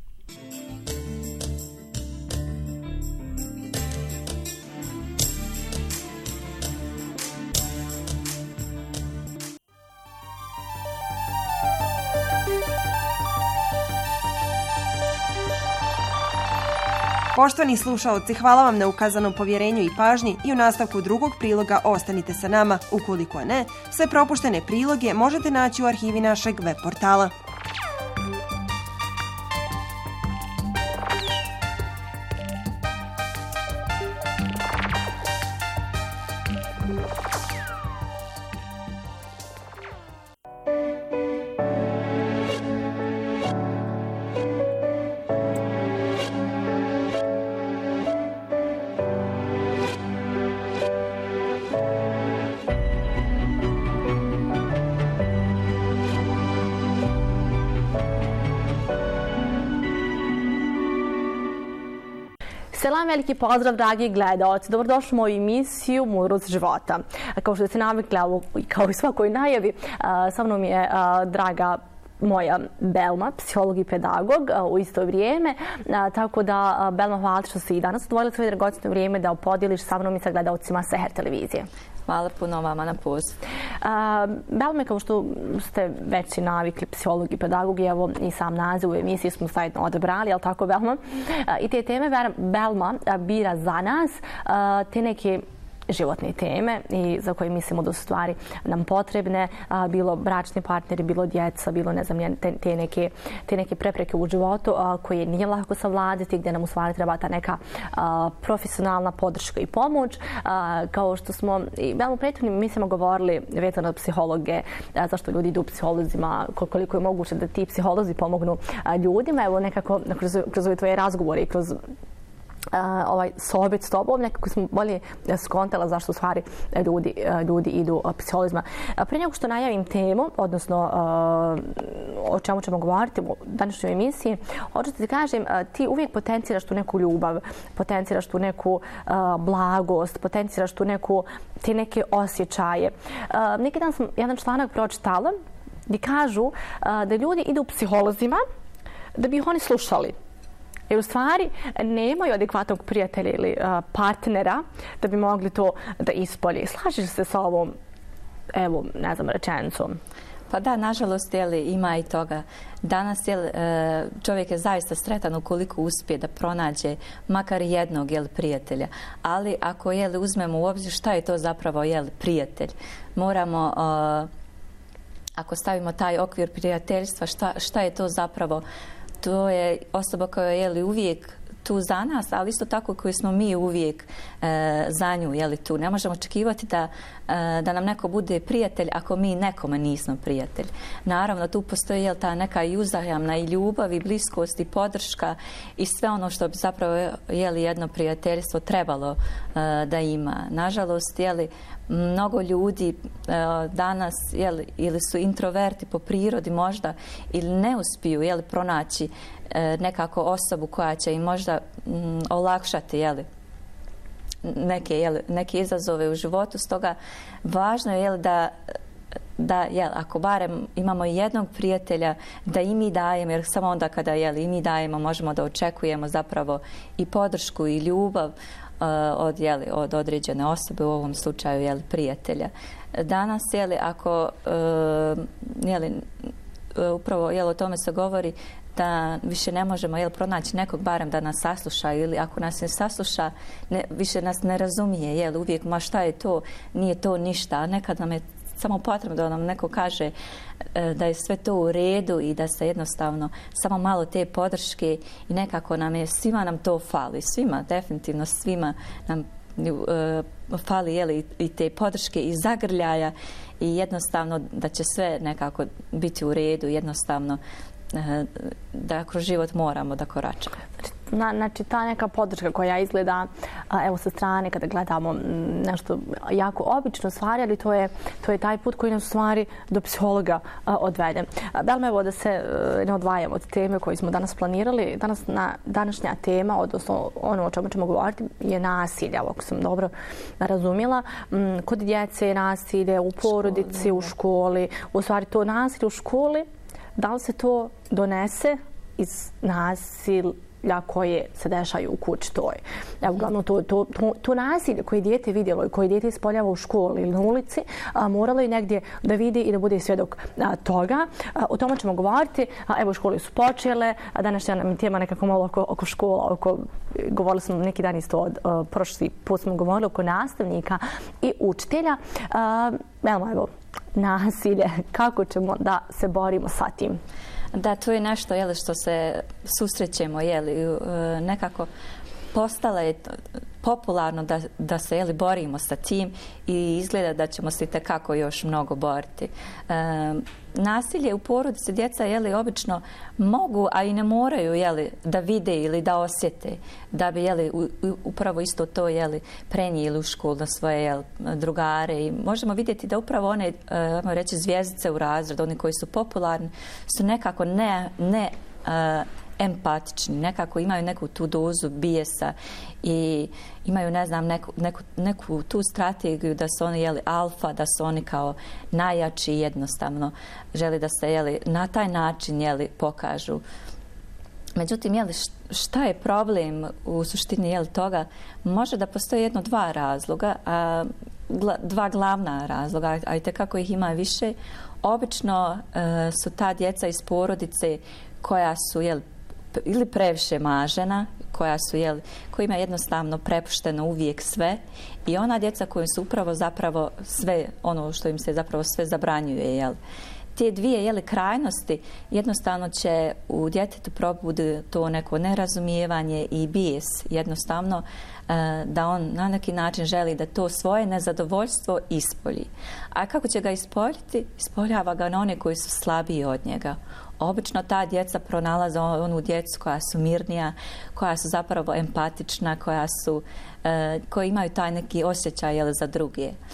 C: Poštovani slušaoci, hvala vam na ukazanom povjerenju i pažnji i u nastavku drugog priloga ostanite sa nama. Ukoliko ne, sve propuštene priloge možete naći u arhivi našeg web portala.
L: Selam, veliki pozdrav, dragi gledaoci. Dobrodošli u moju emisiju Mudrost života. Kao što ste navikli, kao i svakoj najavi, sa mnom je draga moja Belma, psiholog i pedagog u isto vrijeme. Tako da, Belma, hvala što si i danas odvojila svoje dragocjeno vrijeme da podijeliš sa mnom i sa gledaocima Seher televizije.
M: Hvala puno vama na poziv.
L: Belma, kao što ste već i navikli, psiholog i pedagog, i evo i sam naziv u emisiji smo zajedno odabrali, jel tako, Belma? I te teme Belma bira za nas te neke životne teme i za koje mislimo da su stvari nam potrebne, a, bilo bračni partneri, bilo djeca, bilo ne znam, te, te, neke, te neke prepreke u životu a, koje nije lako savladati, gdje nam u stvari treba ta neka a, profesionalna podrška i pomoć. A, kao što smo i veoma u prethodnim mislimo govorili vezano od psihologe, a, zašto ljudi idu psiholozima, koliko je moguće da ti psiholozi pomognu a, ljudima. Evo nekako kroz, kroz ove tvoje razgovore i kroz Uh, ovaj sobit s tobom, nekako smo bolje skontala zašto u stvari ljudi, ljudi idu uh, psiholozima. Uh, prije nego što najavim temu, odnosno uh, o čemu ćemo govoriti u današnjoj emisiji, hoću ti kažem, uh, ti uvijek potenciraš tu neku ljubav, potenciraš tu neku uh, blagost, potenciraš tu neku, te neke osjećaje. Uh, neki dan sam jedan članak pročitala gdje kažu uh, da ljudi idu psiholozima da bi ih oni slušali. Jer u stvari nemaju adekvatnog prijatelja ili uh, partnera da bi mogli to da ispolje. Slažeš se sa ovom, evo, ne znam, rečenicom?
M: Pa da, nažalost, jeli, ima i toga. Danas jeli, čovjek je zaista sretan ukoliko uspije da pronađe makar jednog jeli, prijatelja. Ali ako jeli, uzmemo u obzir šta je to zapravo jeli, prijatelj, moramo, uh, ako stavimo taj okvir prijateljstva, šta, šta je to zapravo? To je osoba koja je jeli, uvijek tu za nas, ali isto tako koji smo mi uvijek e, za nju jeli, tu. Ne možemo očekivati da, e, da nam neko bude prijatelj ako mi nekome nismo prijatelj. Naravno, tu postoji jel, ta neka i uzajamna i ljubav i bliskost i podrška i sve ono što bi zapravo jeli, jedno prijateljstvo trebalo e, da ima. Nažalost, jeli, mnogo ljudi e, danas jeli, ili su introverti po prirodi možda ili ne uspiju jeli, pronaći e, nekako osobu koja će im možda m, olakšati jeli, neke, jeli, neke izazove u životu. Stoga važno je jeli, da da jel, ako barem imamo jednog prijatelja da i mi dajemo, jer samo onda kada jel, i mi dajemo možemo da očekujemo zapravo i podršku i ljubav uh, od, jeli, od određene osobe, u ovom slučaju jeli, prijatelja. Danas, jeli, ako uh, jeli, upravo jel, o tome se govori da više ne možemo jel, pronaći nekog barem da nas sasluša ili ako nas ne sasluša, ne, više nas ne razumije, jel, uvijek ma šta je to, nije to ništa, a nekad nam je samo potrebno da nam neko kaže da je sve to u redu i da se jednostavno samo malo te podrške i nekako nam je, svima nam to fali, svima, definitivno svima nam uh, fali jeli, i te podrške i zagrljaja i jednostavno da će sve nekako biti u redu, jednostavno uh, da kroz život moramo da koračamo.
L: Na, znači ta neka podrška koja izgleda a, evo sa strane kada gledamo nešto jako obično stvari, ali to je, to je taj put koji nas u stvari do psihologa a, odvede. Belma, evo da se a, ne odvajamo od teme koju smo danas planirali. Danas, na, današnja tema, odnosno ono o čemu ćemo govoriti, je nasilje, ako sam dobro razumjela. M, kod djece je nasilje, u porodici, školi, u školi. U stvari to nasilje u školi, da li se to donese iz nasilja koje se dešaju u kući toj. Evo, uglavnom, to, to, to, to nasilje koje dijete vidjelo i koje dijete ispoljava u školi ili na ulici, a, moralo je negdje da vidi i da bude svjedok a, toga. A, o tome ćemo govoriti. A, evo, škole su počele. A današnja nam je tema nekako malo oko, oko škola. Oko, govorili smo neki dan isto od a, prošli put smo govorili oko nastavnika i učitelja. A, evo, evo, nasilje. Kako ćemo da se borimo sa tim?
M: Da, to je nešto jeli, što se susrećemo, jeli, nekako postalo je popularno da, da se jeli, borimo sa tim i izgleda da ćemo se itekako još mnogo boriti. E, nasilje u porodici djeca jeli, obično mogu, a i ne moraju jeli, da vide ili da osjete, da bi jeli, u, upravo isto to jeli, prenijeli u školu na svoje jeli, drugare. I možemo vidjeti da upravo one e, reći, zvjezdice u razredu, oni koji su popularni, su nekako ne, ne e, empatični, nekako imaju neku tu dozu bijesa i imaju, ne znam, neku, neku, neku tu strategiju da su oni jeli alfa, da su oni kao najjači, jednostavno želi da se jeli na taj način jeli pokažu. Međutim, jeli, šta je problem u suštini jeli toga? Može da postoji jedno dva razloga, a, gla, dva glavna razloga, a i tekako ih ima više. Obično e, su ta djeca iz porodice koja su jeli, ili previše mažena, koja su, jel, kojima je jednostavno prepušteno uvijek sve i ona djeca koja su upravo zapravo sve, ono što im se zapravo sve zabranjuje, jel. Te dvije jeli, krajnosti jednostavno će u djetetu probudi to neko nerazumijevanje i bijes, jednostavno da on na neki način želi da to svoje nezadovoljstvo ispolji. A kako će ga ispoljiti? Ispoljava ga na one koji su slabiji od njega. Obično ta djeca pronalaze onu djecu koja su mirnija, koja su zapravo empatična, koja su, e, koji imaju taj neki osjećaj jeli, za druge. E,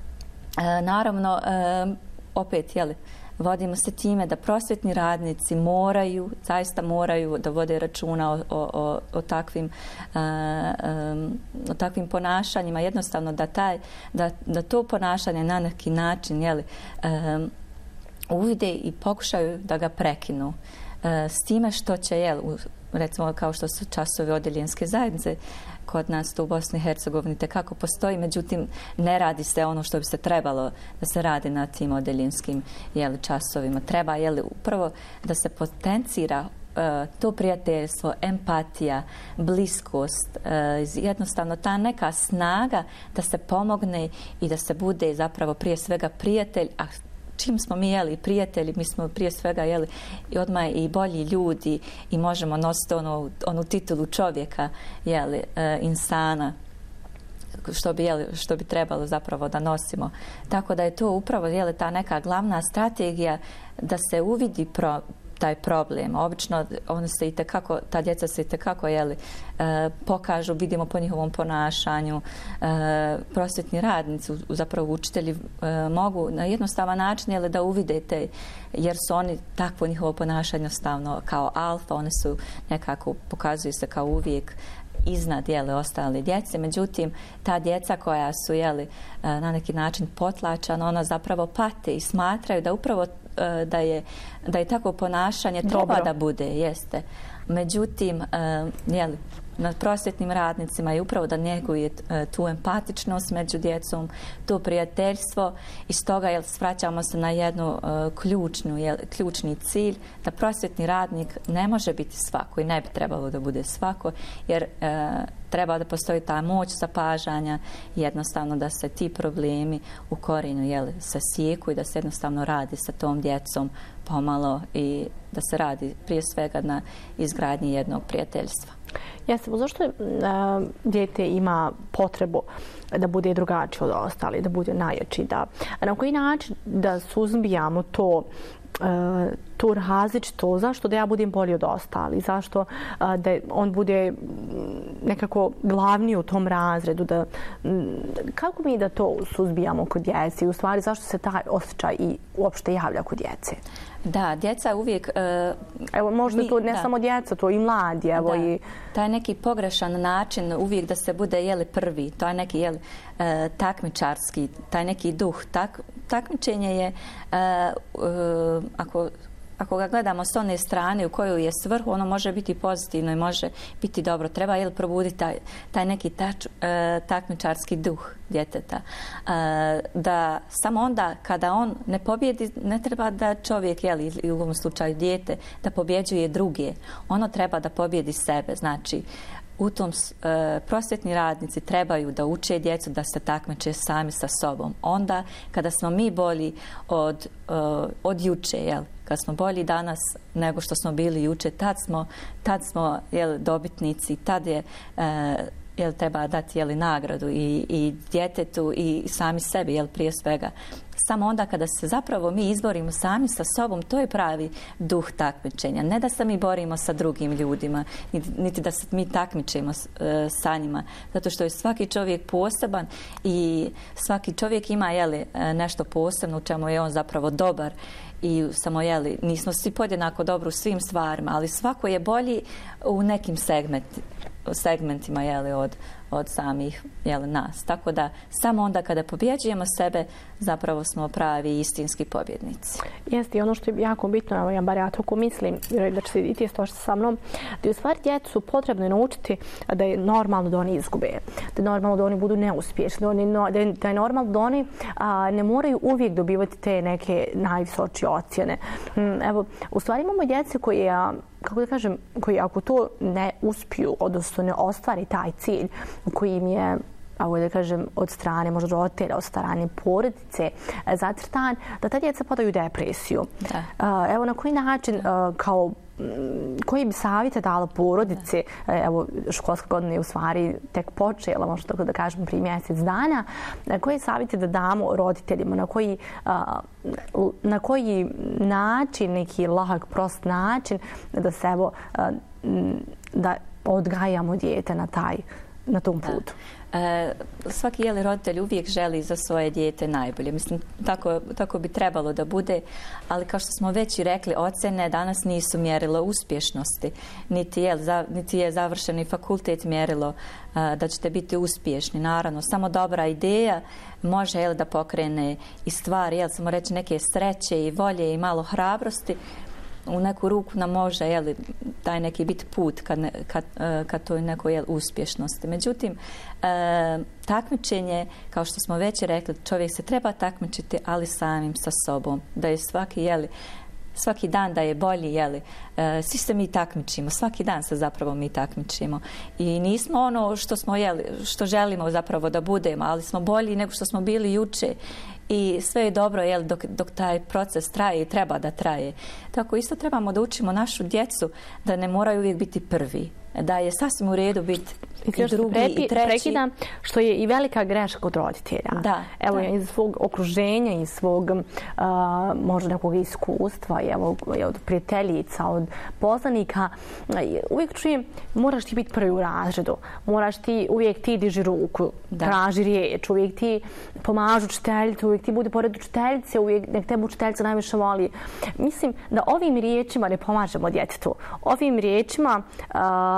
M: naravno, e, opet, jeli, vodimo se time da prosvjetni radnici moraju, zaista moraju da vode računa o, o, o, takvim, uh, um, o takvim ponašanjima. Jednostavno da, taj, da, da to ponašanje na neki način jeli, um, uvide i pokušaju da ga prekinu. Uh, s time što će, jel, recimo kao što su časovi odeljenske zajednice, kod nas to u Bosni i Hercegovini tekako postoji, međutim ne radi se ono što bi se trebalo da se radi na tim odeljinskim jeli, časovima. Treba jeli, upravo da se potencira uh, to prijateljstvo, empatija, bliskost, uh, jednostavno ta neka snaga da se pomogne i da se bude zapravo prije svega prijatelj, a čim smo mi jeli prijatelji, mi smo prije svega jeli i odmah i bolji ljudi i možemo nositi onu, onu titulu čovjeka, jeli, e, insana, što bi, jeli, što bi trebalo zapravo da nosimo. Tako da je to upravo jeli, ta neka glavna strategija da se uvidi pro, taj problem. Obično oni se i tekako, ta djeca se i tekako jeli, e, pokažu, vidimo po njihovom ponašanju. E, prosvjetni radnici, zapravo učitelji e, mogu na jednostavan način jeli, da uvidete, jer su oni takvo njihovo ponašanje jednostavno kao alfa, oni su nekako, pokazuju se kao uvijek iznad jeli, ostale djece. Međutim, ta djeca koja su jeli, na neki način potlačana, ona zapravo pate i smatraju da upravo da je, da je tako ponašanje treba
L: Dobro.
M: da bude, jeste. Međutim, jeli, na prosvjetnim radnicima je upravo da njeguje tu empatičnost među djecom, to prijateljstvo i stoga jel, svraćamo se na jednu uh, ključnu, jel, ključni cilj da prosvjetni radnik ne može biti svako i ne bi trebalo da bude svako jer uh, treba da postoji ta moć zapažanja i jednostavno da se ti problemi u korijenu jel, se sijeku i da se jednostavno radi sa tom djecom pomalo i da se radi prije svega na izgradnji jednog prijateljstva.
L: Jeste, zašto uh, dijete ima potrebu da bude drugačiji od ostali, da bude najjači, da na koji način da suzbijamo to uh, to različito, zašto da ja budem bolji od ostali, zašto uh, da on bude nekako glavni u tom razredu, da kako mi da to suzbijamo kod djece i u stvari zašto se taj osjećaj i uopšte javlja kod djece?
M: Da, djeca uvijek... Uh,
L: evo, možda mi, to ne
M: da.
L: samo djeca, to i mladi. Evo,
M: da.
L: i...
M: Taj neki pogrešan način uvijek da se bude jeli prvi, to je neki jeli, uh, takmičarski, taj neki duh. Tak, takmičenje je, uh, uh, ako ako ga gledamo s one strane u kojoj je svrhu, ono može biti pozitivno i može biti dobro. Treba jel, probuditi taj, taj neki tač, uh, takmičarski duh djeteta. Uh, da samo onda kada on ne pobjedi, ne treba da čovjek, jel, ili u ovom slučaju dijete, da pobjeđuje druge. Ono treba da pobjedi sebe. Znači, u tom e, prosvjetni radnici trebaju da uče djecu da se takmiče sami sa sobom. Onda, kada smo mi bolji od, e, od juče, jel, kad smo bolji danas nego što smo bili juče, tad smo, tad smo jel, dobitnici, tad je e, jel, treba dati jel, nagradu i, i djetetu i sami sebi, jel, prije svega. Samo onda kada se zapravo mi izborimo sami sa sobom, to je pravi duh takmičenja. Ne da se mi borimo sa drugim ljudima, niti da se mi takmičimo sa njima. Zato što je svaki čovjek poseban i svaki čovjek ima jeli, nešto posebno u čemu je on zapravo dobar. I samo, jeli, nismo svi podjednako dobri u svim stvarima, ali svako je bolji u nekim segmenti, segmentima jeli, od, od samih jeli, nas. Tako da samo onda kada pobjeđujemo sebe, zapravo smo pravi istinski pobjednici.
L: Jeste, i ono što je jako bitno, evo ja bar ja tako mislim, da će se i ti složiti sa mnom, da je u stvari djecu potrebno je naučiti da je normalno da oni izgube, da je normalno da oni budu neuspješni, da, oni, da je normalno da oni a, ne moraju uvijek dobivati te neke najvisočije ocjene. Evo, u stvari imamo djece koje, kako da kažem, koji ako to ne uspiju, odnosno ne ostvari taj cilj koji im je, ako da kažem, od strane možda roditelja, od strane porodice zacrtan, da ta djeca padaju u depresiju. Da. Evo na koji način, kao koji bi savjete dala porodice, evo školska godina je u stvari tek počela, možda tako da kažem prije mjesec dana, koje savjete da damo roditeljima, na koji, na koji način, neki lahak, prost način da se evo, da odgajamo dijete na taj, na tom putu.
M: E, svaki jeli roditelj uvijek želi za svoje dijete najbolje. Mislim, tako, tako bi trebalo da bude, ali kao što smo već i rekli, ocjene danas nisu mjerilo uspješnosti, niti je, za, niti je završeni fakultet mjerilo a, da ćete biti uspješni. Naravno, samo dobra ideja može jel, da pokrene i stvari, jel, samo reći neke sreće i volje i malo hrabrosti. U neku ruku nam može jeli, taj neki biti put kad, ne, kad, kad to je neko jel, uspješnosti. Međutim, e, takmičenje, kao što smo već rekli, čovjek se treba takmičiti, ali samim sa sobom. Da je svaki, jeli, svaki dan da je bolji, jeli, e, svi se mi takmičimo, svaki dan se zapravo mi takmičimo. I nismo ono što smo jeli, što želimo zapravo da budemo, ali smo bolji nego što smo bili juče. I sve je dobro jel, dok, dok taj proces traje i treba da traje. Tako isto trebamo da učimo našu djecu da ne moraju uvijek biti prvi. Da je sasvim u redu biti i, i drugi prepi, i treći. Prekidam,
L: što je i velika greška kod roditelja.
M: Da,
L: evo
M: da.
L: iz svog okruženja, iz svog uh, možda nekog iskustva, evo, od prijateljica, od poznanika, uvijek čujem moraš ti biti prvi u razredu. Moraš ti, uvijek ti diži ruku, da. Traži riječ, uvijek ti pomažu učiteljici, uvijek ti budi pored učiteljice, uvijek nek tebe učiteljica najviše voli. Mislim da ovim riječima ne pomažemo djetetu. Ovim riječima uh,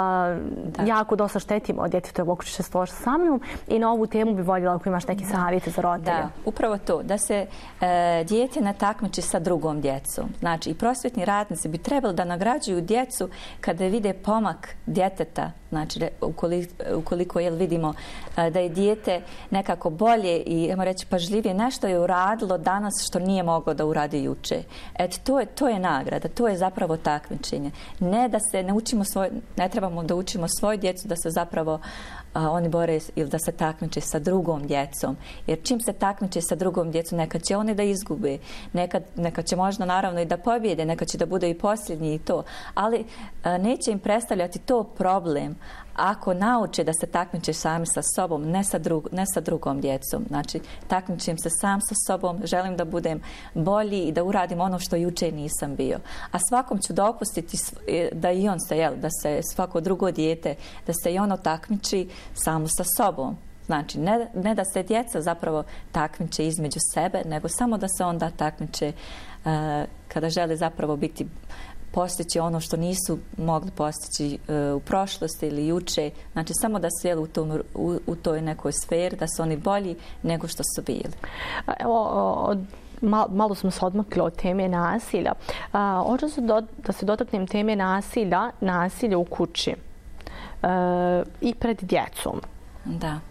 L: uh, jako dosta štetimo od djetetove okućnice stolice sa mnom i na ovu temu bi voljela ako imaš neki savjete za roditelje.
M: Da, upravo to, da se e, dijete ne takmiči sa drugom djecom. Znači, i prosvjetni radnici bi trebali da nagrađuju djecu kada vide pomak djeteta, znači ukoliko, ukoliko jel, vidimo a, da je dijete nekako bolje i, ajmo reći, pažljivije, nešto je uradilo danas što nije moglo da uradi juče. Eto, to je, to je nagrada, to je zapravo takmičenje. Ne da se ne učimo svoj, ne trebamo da učimo svoju djecu da se zapravo a, oni bore ili da se takmiče sa drugom djecom. Jer čim se takmiče sa drugom djecom, nekad će oni da izgube, nekad, nekad će možda naravno i da pobjede, nekad će da bude i posljednji i to. Ali a, neće im predstavljati to problem ako nauče da se takmiče sami sa sobom, ne sa, drug, ne sa drugom djecom. Znači, takmičim se sam sa sobom, želim da budem bolji i da uradim ono što juče nisam bio. A svakom ću dopustiti da i on se, jel, da se svako drugo dijete, da se i ono takmiči samo sa sobom. Znači, ne, ne da se djeca zapravo takmiče između sebe, nego samo da se onda takmiče uh, kada žele zapravo biti postići ono što nisu mogli postići uh, u prošlosti ili juče. Znači, samo da su jeli u, tom, u, u toj nekoj sferi, da su oni bolji nego što su bili.
L: Evo, od, mal, malo smo se odmakli od teme nasilja. Hoću se do, da se dotaknem teme nasilja, nasilja u kući uh, i pred djecom.
M: Da.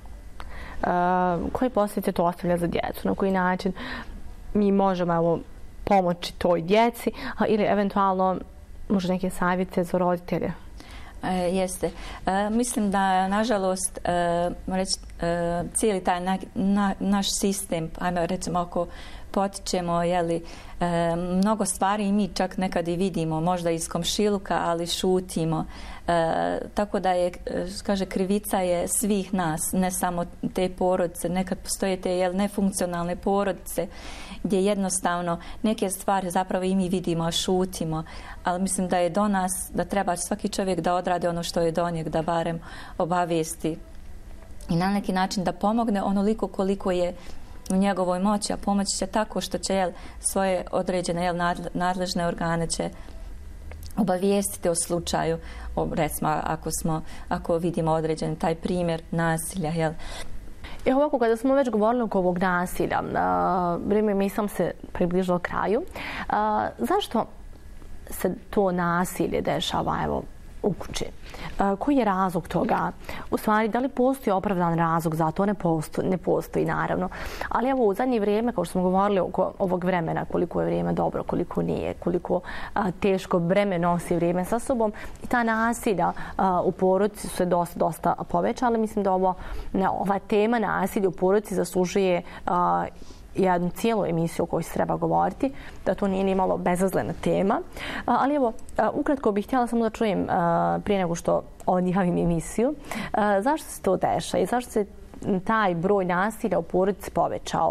L: Uh, koje posljedice to ostavlja za djecu? Na koji način mi možemo, evo, pomoći toj djeci, a, ili eventualno možda neke savjete za roditelje?
M: E, jeste. E, mislim da, nažalost, e, reći, e, cijeli taj na, na, naš sistem, ajme recimo ako potičemo, jeli, e, mnogo stvari i mi čak nekad i vidimo, možda iz komšiluka, ali šutimo. E, tako da je, kaže, krivica je svih nas, ne samo te porodice. Nekad postoje te jel, nefunkcionalne porodice gdje jednostavno neke stvari zapravo i mi vidimo, a šutimo. Ali mislim da je do nas, da treba svaki čovjek da odradi ono što je do njeg, da barem obavijesti i na neki način da pomogne onoliko koliko je u njegovoj moći, a pomoći će tako što će jel, svoje određene jel, nadležne organe će obavijestiti o slučaju, o, recimo ako, smo, ako vidimo određen taj primjer nasilja. Jel.
L: I ovako, kada smo već govorili oko ovog nasilja, vrijeme mi sam se približilo kraju, a, zašto se to nasilje dešava, evo, u kući? Uh, koji je razlog toga? U stvari, da li postoji opravdan razlog za to? Ne postoji, ne postoji naravno. Ali evo, u zadnje vrijeme, kao što smo govorili oko ovog vremena, koliko je vrijeme dobro, koliko nije, koliko uh, teško breme nosi vrijeme sa sobom, i ta nasilja uh, u porodici su se dosta, dosta povećala. Mislim da ovo, ne, ova tema nasilja u porodici zaslužuje uh, jednu cijelu emisiju o kojoj se treba govoriti, da to nije ni malo bezazlena tema. Ali evo, ukratko bih htjela samo da čujem prije nego što odjavim emisiju, zašto se to dešava i zašto se taj broj nasilja u porodici povećao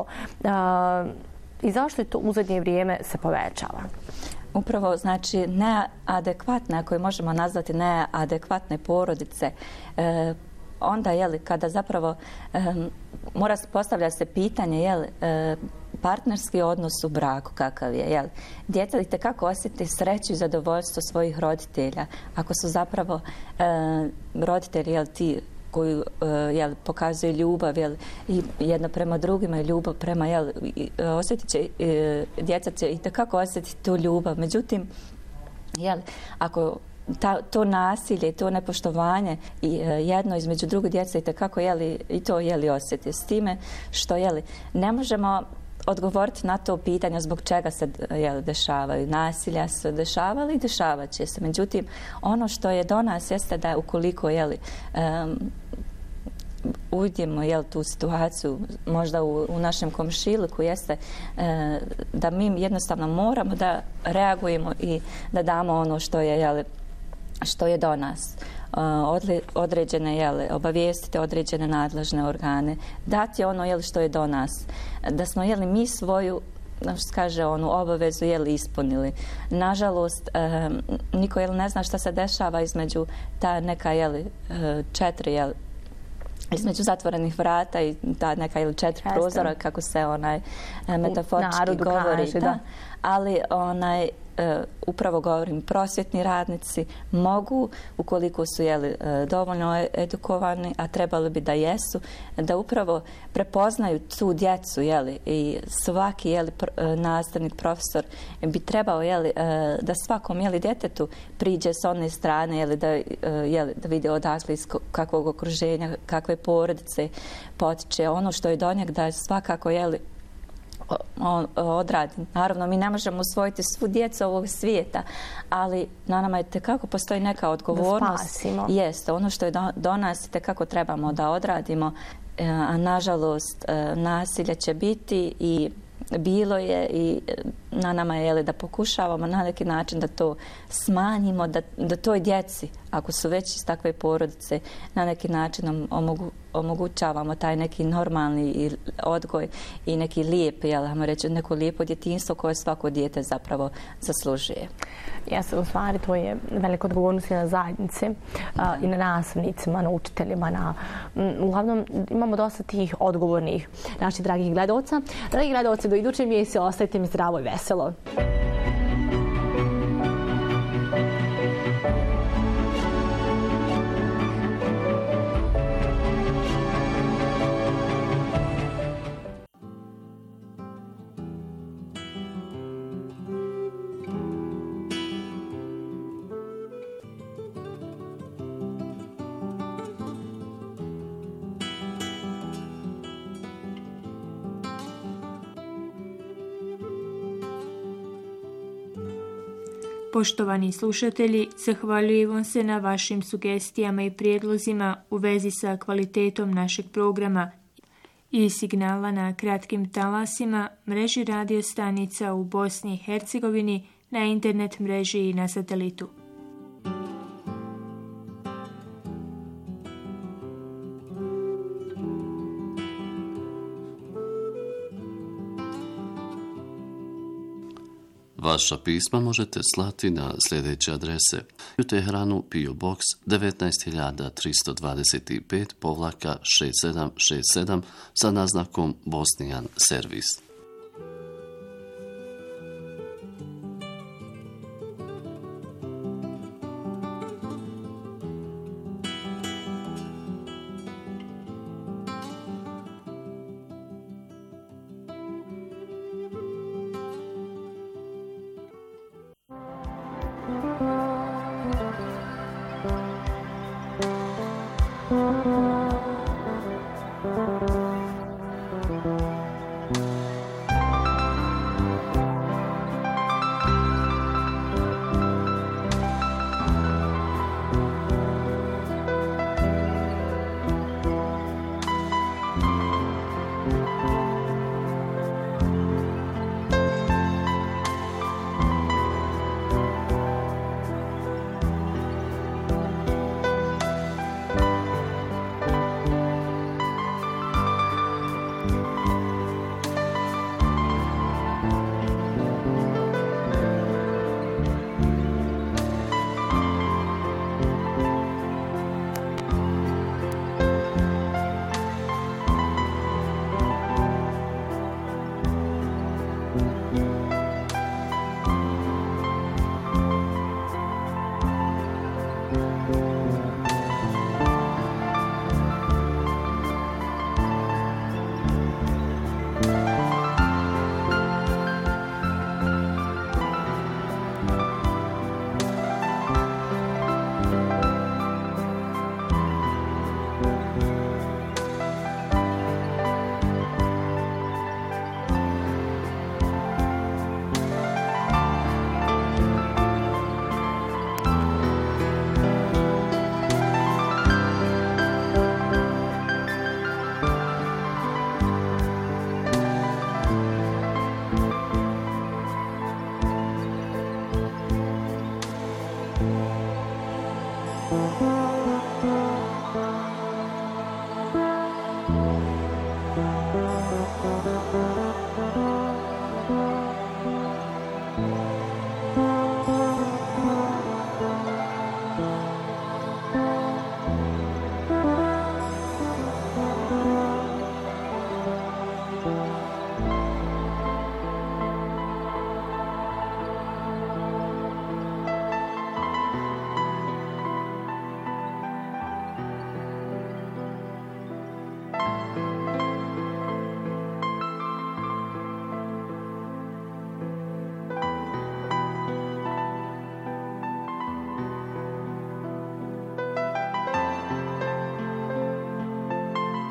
L: i zašto je to u zadnje vrijeme se povećava?
M: Upravo, znači, neadekvatne, ako je možemo nazvati neadekvatne porodice, e, onda, jeli, kada zapravo um, mora postavlja se pitanje, jeli, uh, partnerski odnos u braku kakav je, jeli. Djeca itekako osjeti sreću i zadovoljstvo svojih roditelja. Ako su zapravo uh, roditelji, jeli, ti koji uh, jeli, pokazuju ljubav, jeli, i jedno prema drugima i ljubav prema, jeli, osjetit će, uh, djeca će itekako osjetiti tu ljubav. Međutim, jeli, ako Ta, to nasilje, to nepoštovanje i e, jedno između druge djece i tekako jeli, i to jeli osjeti s time što jeli, ne možemo odgovoriti na to pitanje zbog čega se jeli, dešavaju. Nasilja se dešavali i dešavat će se. Međutim, ono što je do nas jeste da ukoliko jeli, um, uvidimo jel, tu situaciju možda u, u našem komšiluku jeste e, da mi jednostavno moramo da reagujemo i da damo ono što je jeli, što je do nas. Odle, određene, jeli, obavijestiti određene nadležne organe, dati ono jeli, što je do nas. Da smo jeli, mi svoju, kaže, onu obavezu jeli, ispunili. Nažalost, eh, niko jeli, ne zna šta se dešava između ta neka jeli, četiri jeli, između zatvorenih vrata i ta neka ili četiri prozora, kako se onaj metaforčki govori. Kaže, da. Da. Ali onaj, upravo govorim, prosvjetni radnici mogu, ukoliko su jeli, dovoljno edukovani, a trebali bi da jesu, da upravo prepoznaju tu djecu, jeli, i svaki jeli, nastavnik, profesor bi trebao jeli, da svakom jeli, djetetu priđe s one strane, jeli, da, jeli, da vidi odakle iz kakvog okruženja, kakve porodice potiče, ono što je do njeg, da svakako jeli, odradi. Naravno, mi ne možemo usvojiti svu djecu ovog svijeta, ali na nama je tekako postoji neka odgovornost.
L: Da spasimo.
M: Jeste, ono što je do, do nas tekako trebamo da odradimo, a nažalost nasilje će biti i bilo je i na nama je jeli, da pokušavamo na neki način da to smanjimo, da, da toj djeci, ako su već iz takve porodice, na neki način omogu, omogućavamo taj neki normalni odgoj i neki lijep, jel, ajmo reći, neko lijepo djetinjstvo koje svako dijete zapravo zaslužuje.
L: Jeste, u stvari, to je velika odgovornost na zajednice a, i na nastavnicima, na učiteljima. Na, m, uglavnom, imamo dosta tih odgovornih naših dragih gledalca. Dragi gledalci, do iduće mjeseci ostajte mi zdravo i veselo.
N: Poštovani slušatelji, zahvaljujemo se na vašim sugestijama i prijedlozima u vezi sa kvalitetom našeg programa i signala na kratkim talasima, mreži radio stanica u Bosni i Hercegovini, na internet mreži i na satelitu.
D: Vaša pisma možete slati na sljedeće adrese: u Teheranu P O Box devetnaest hiljada tristo dvadeset pet povlaka šest sedam šest sedam sa naznakom Bosnijan servis.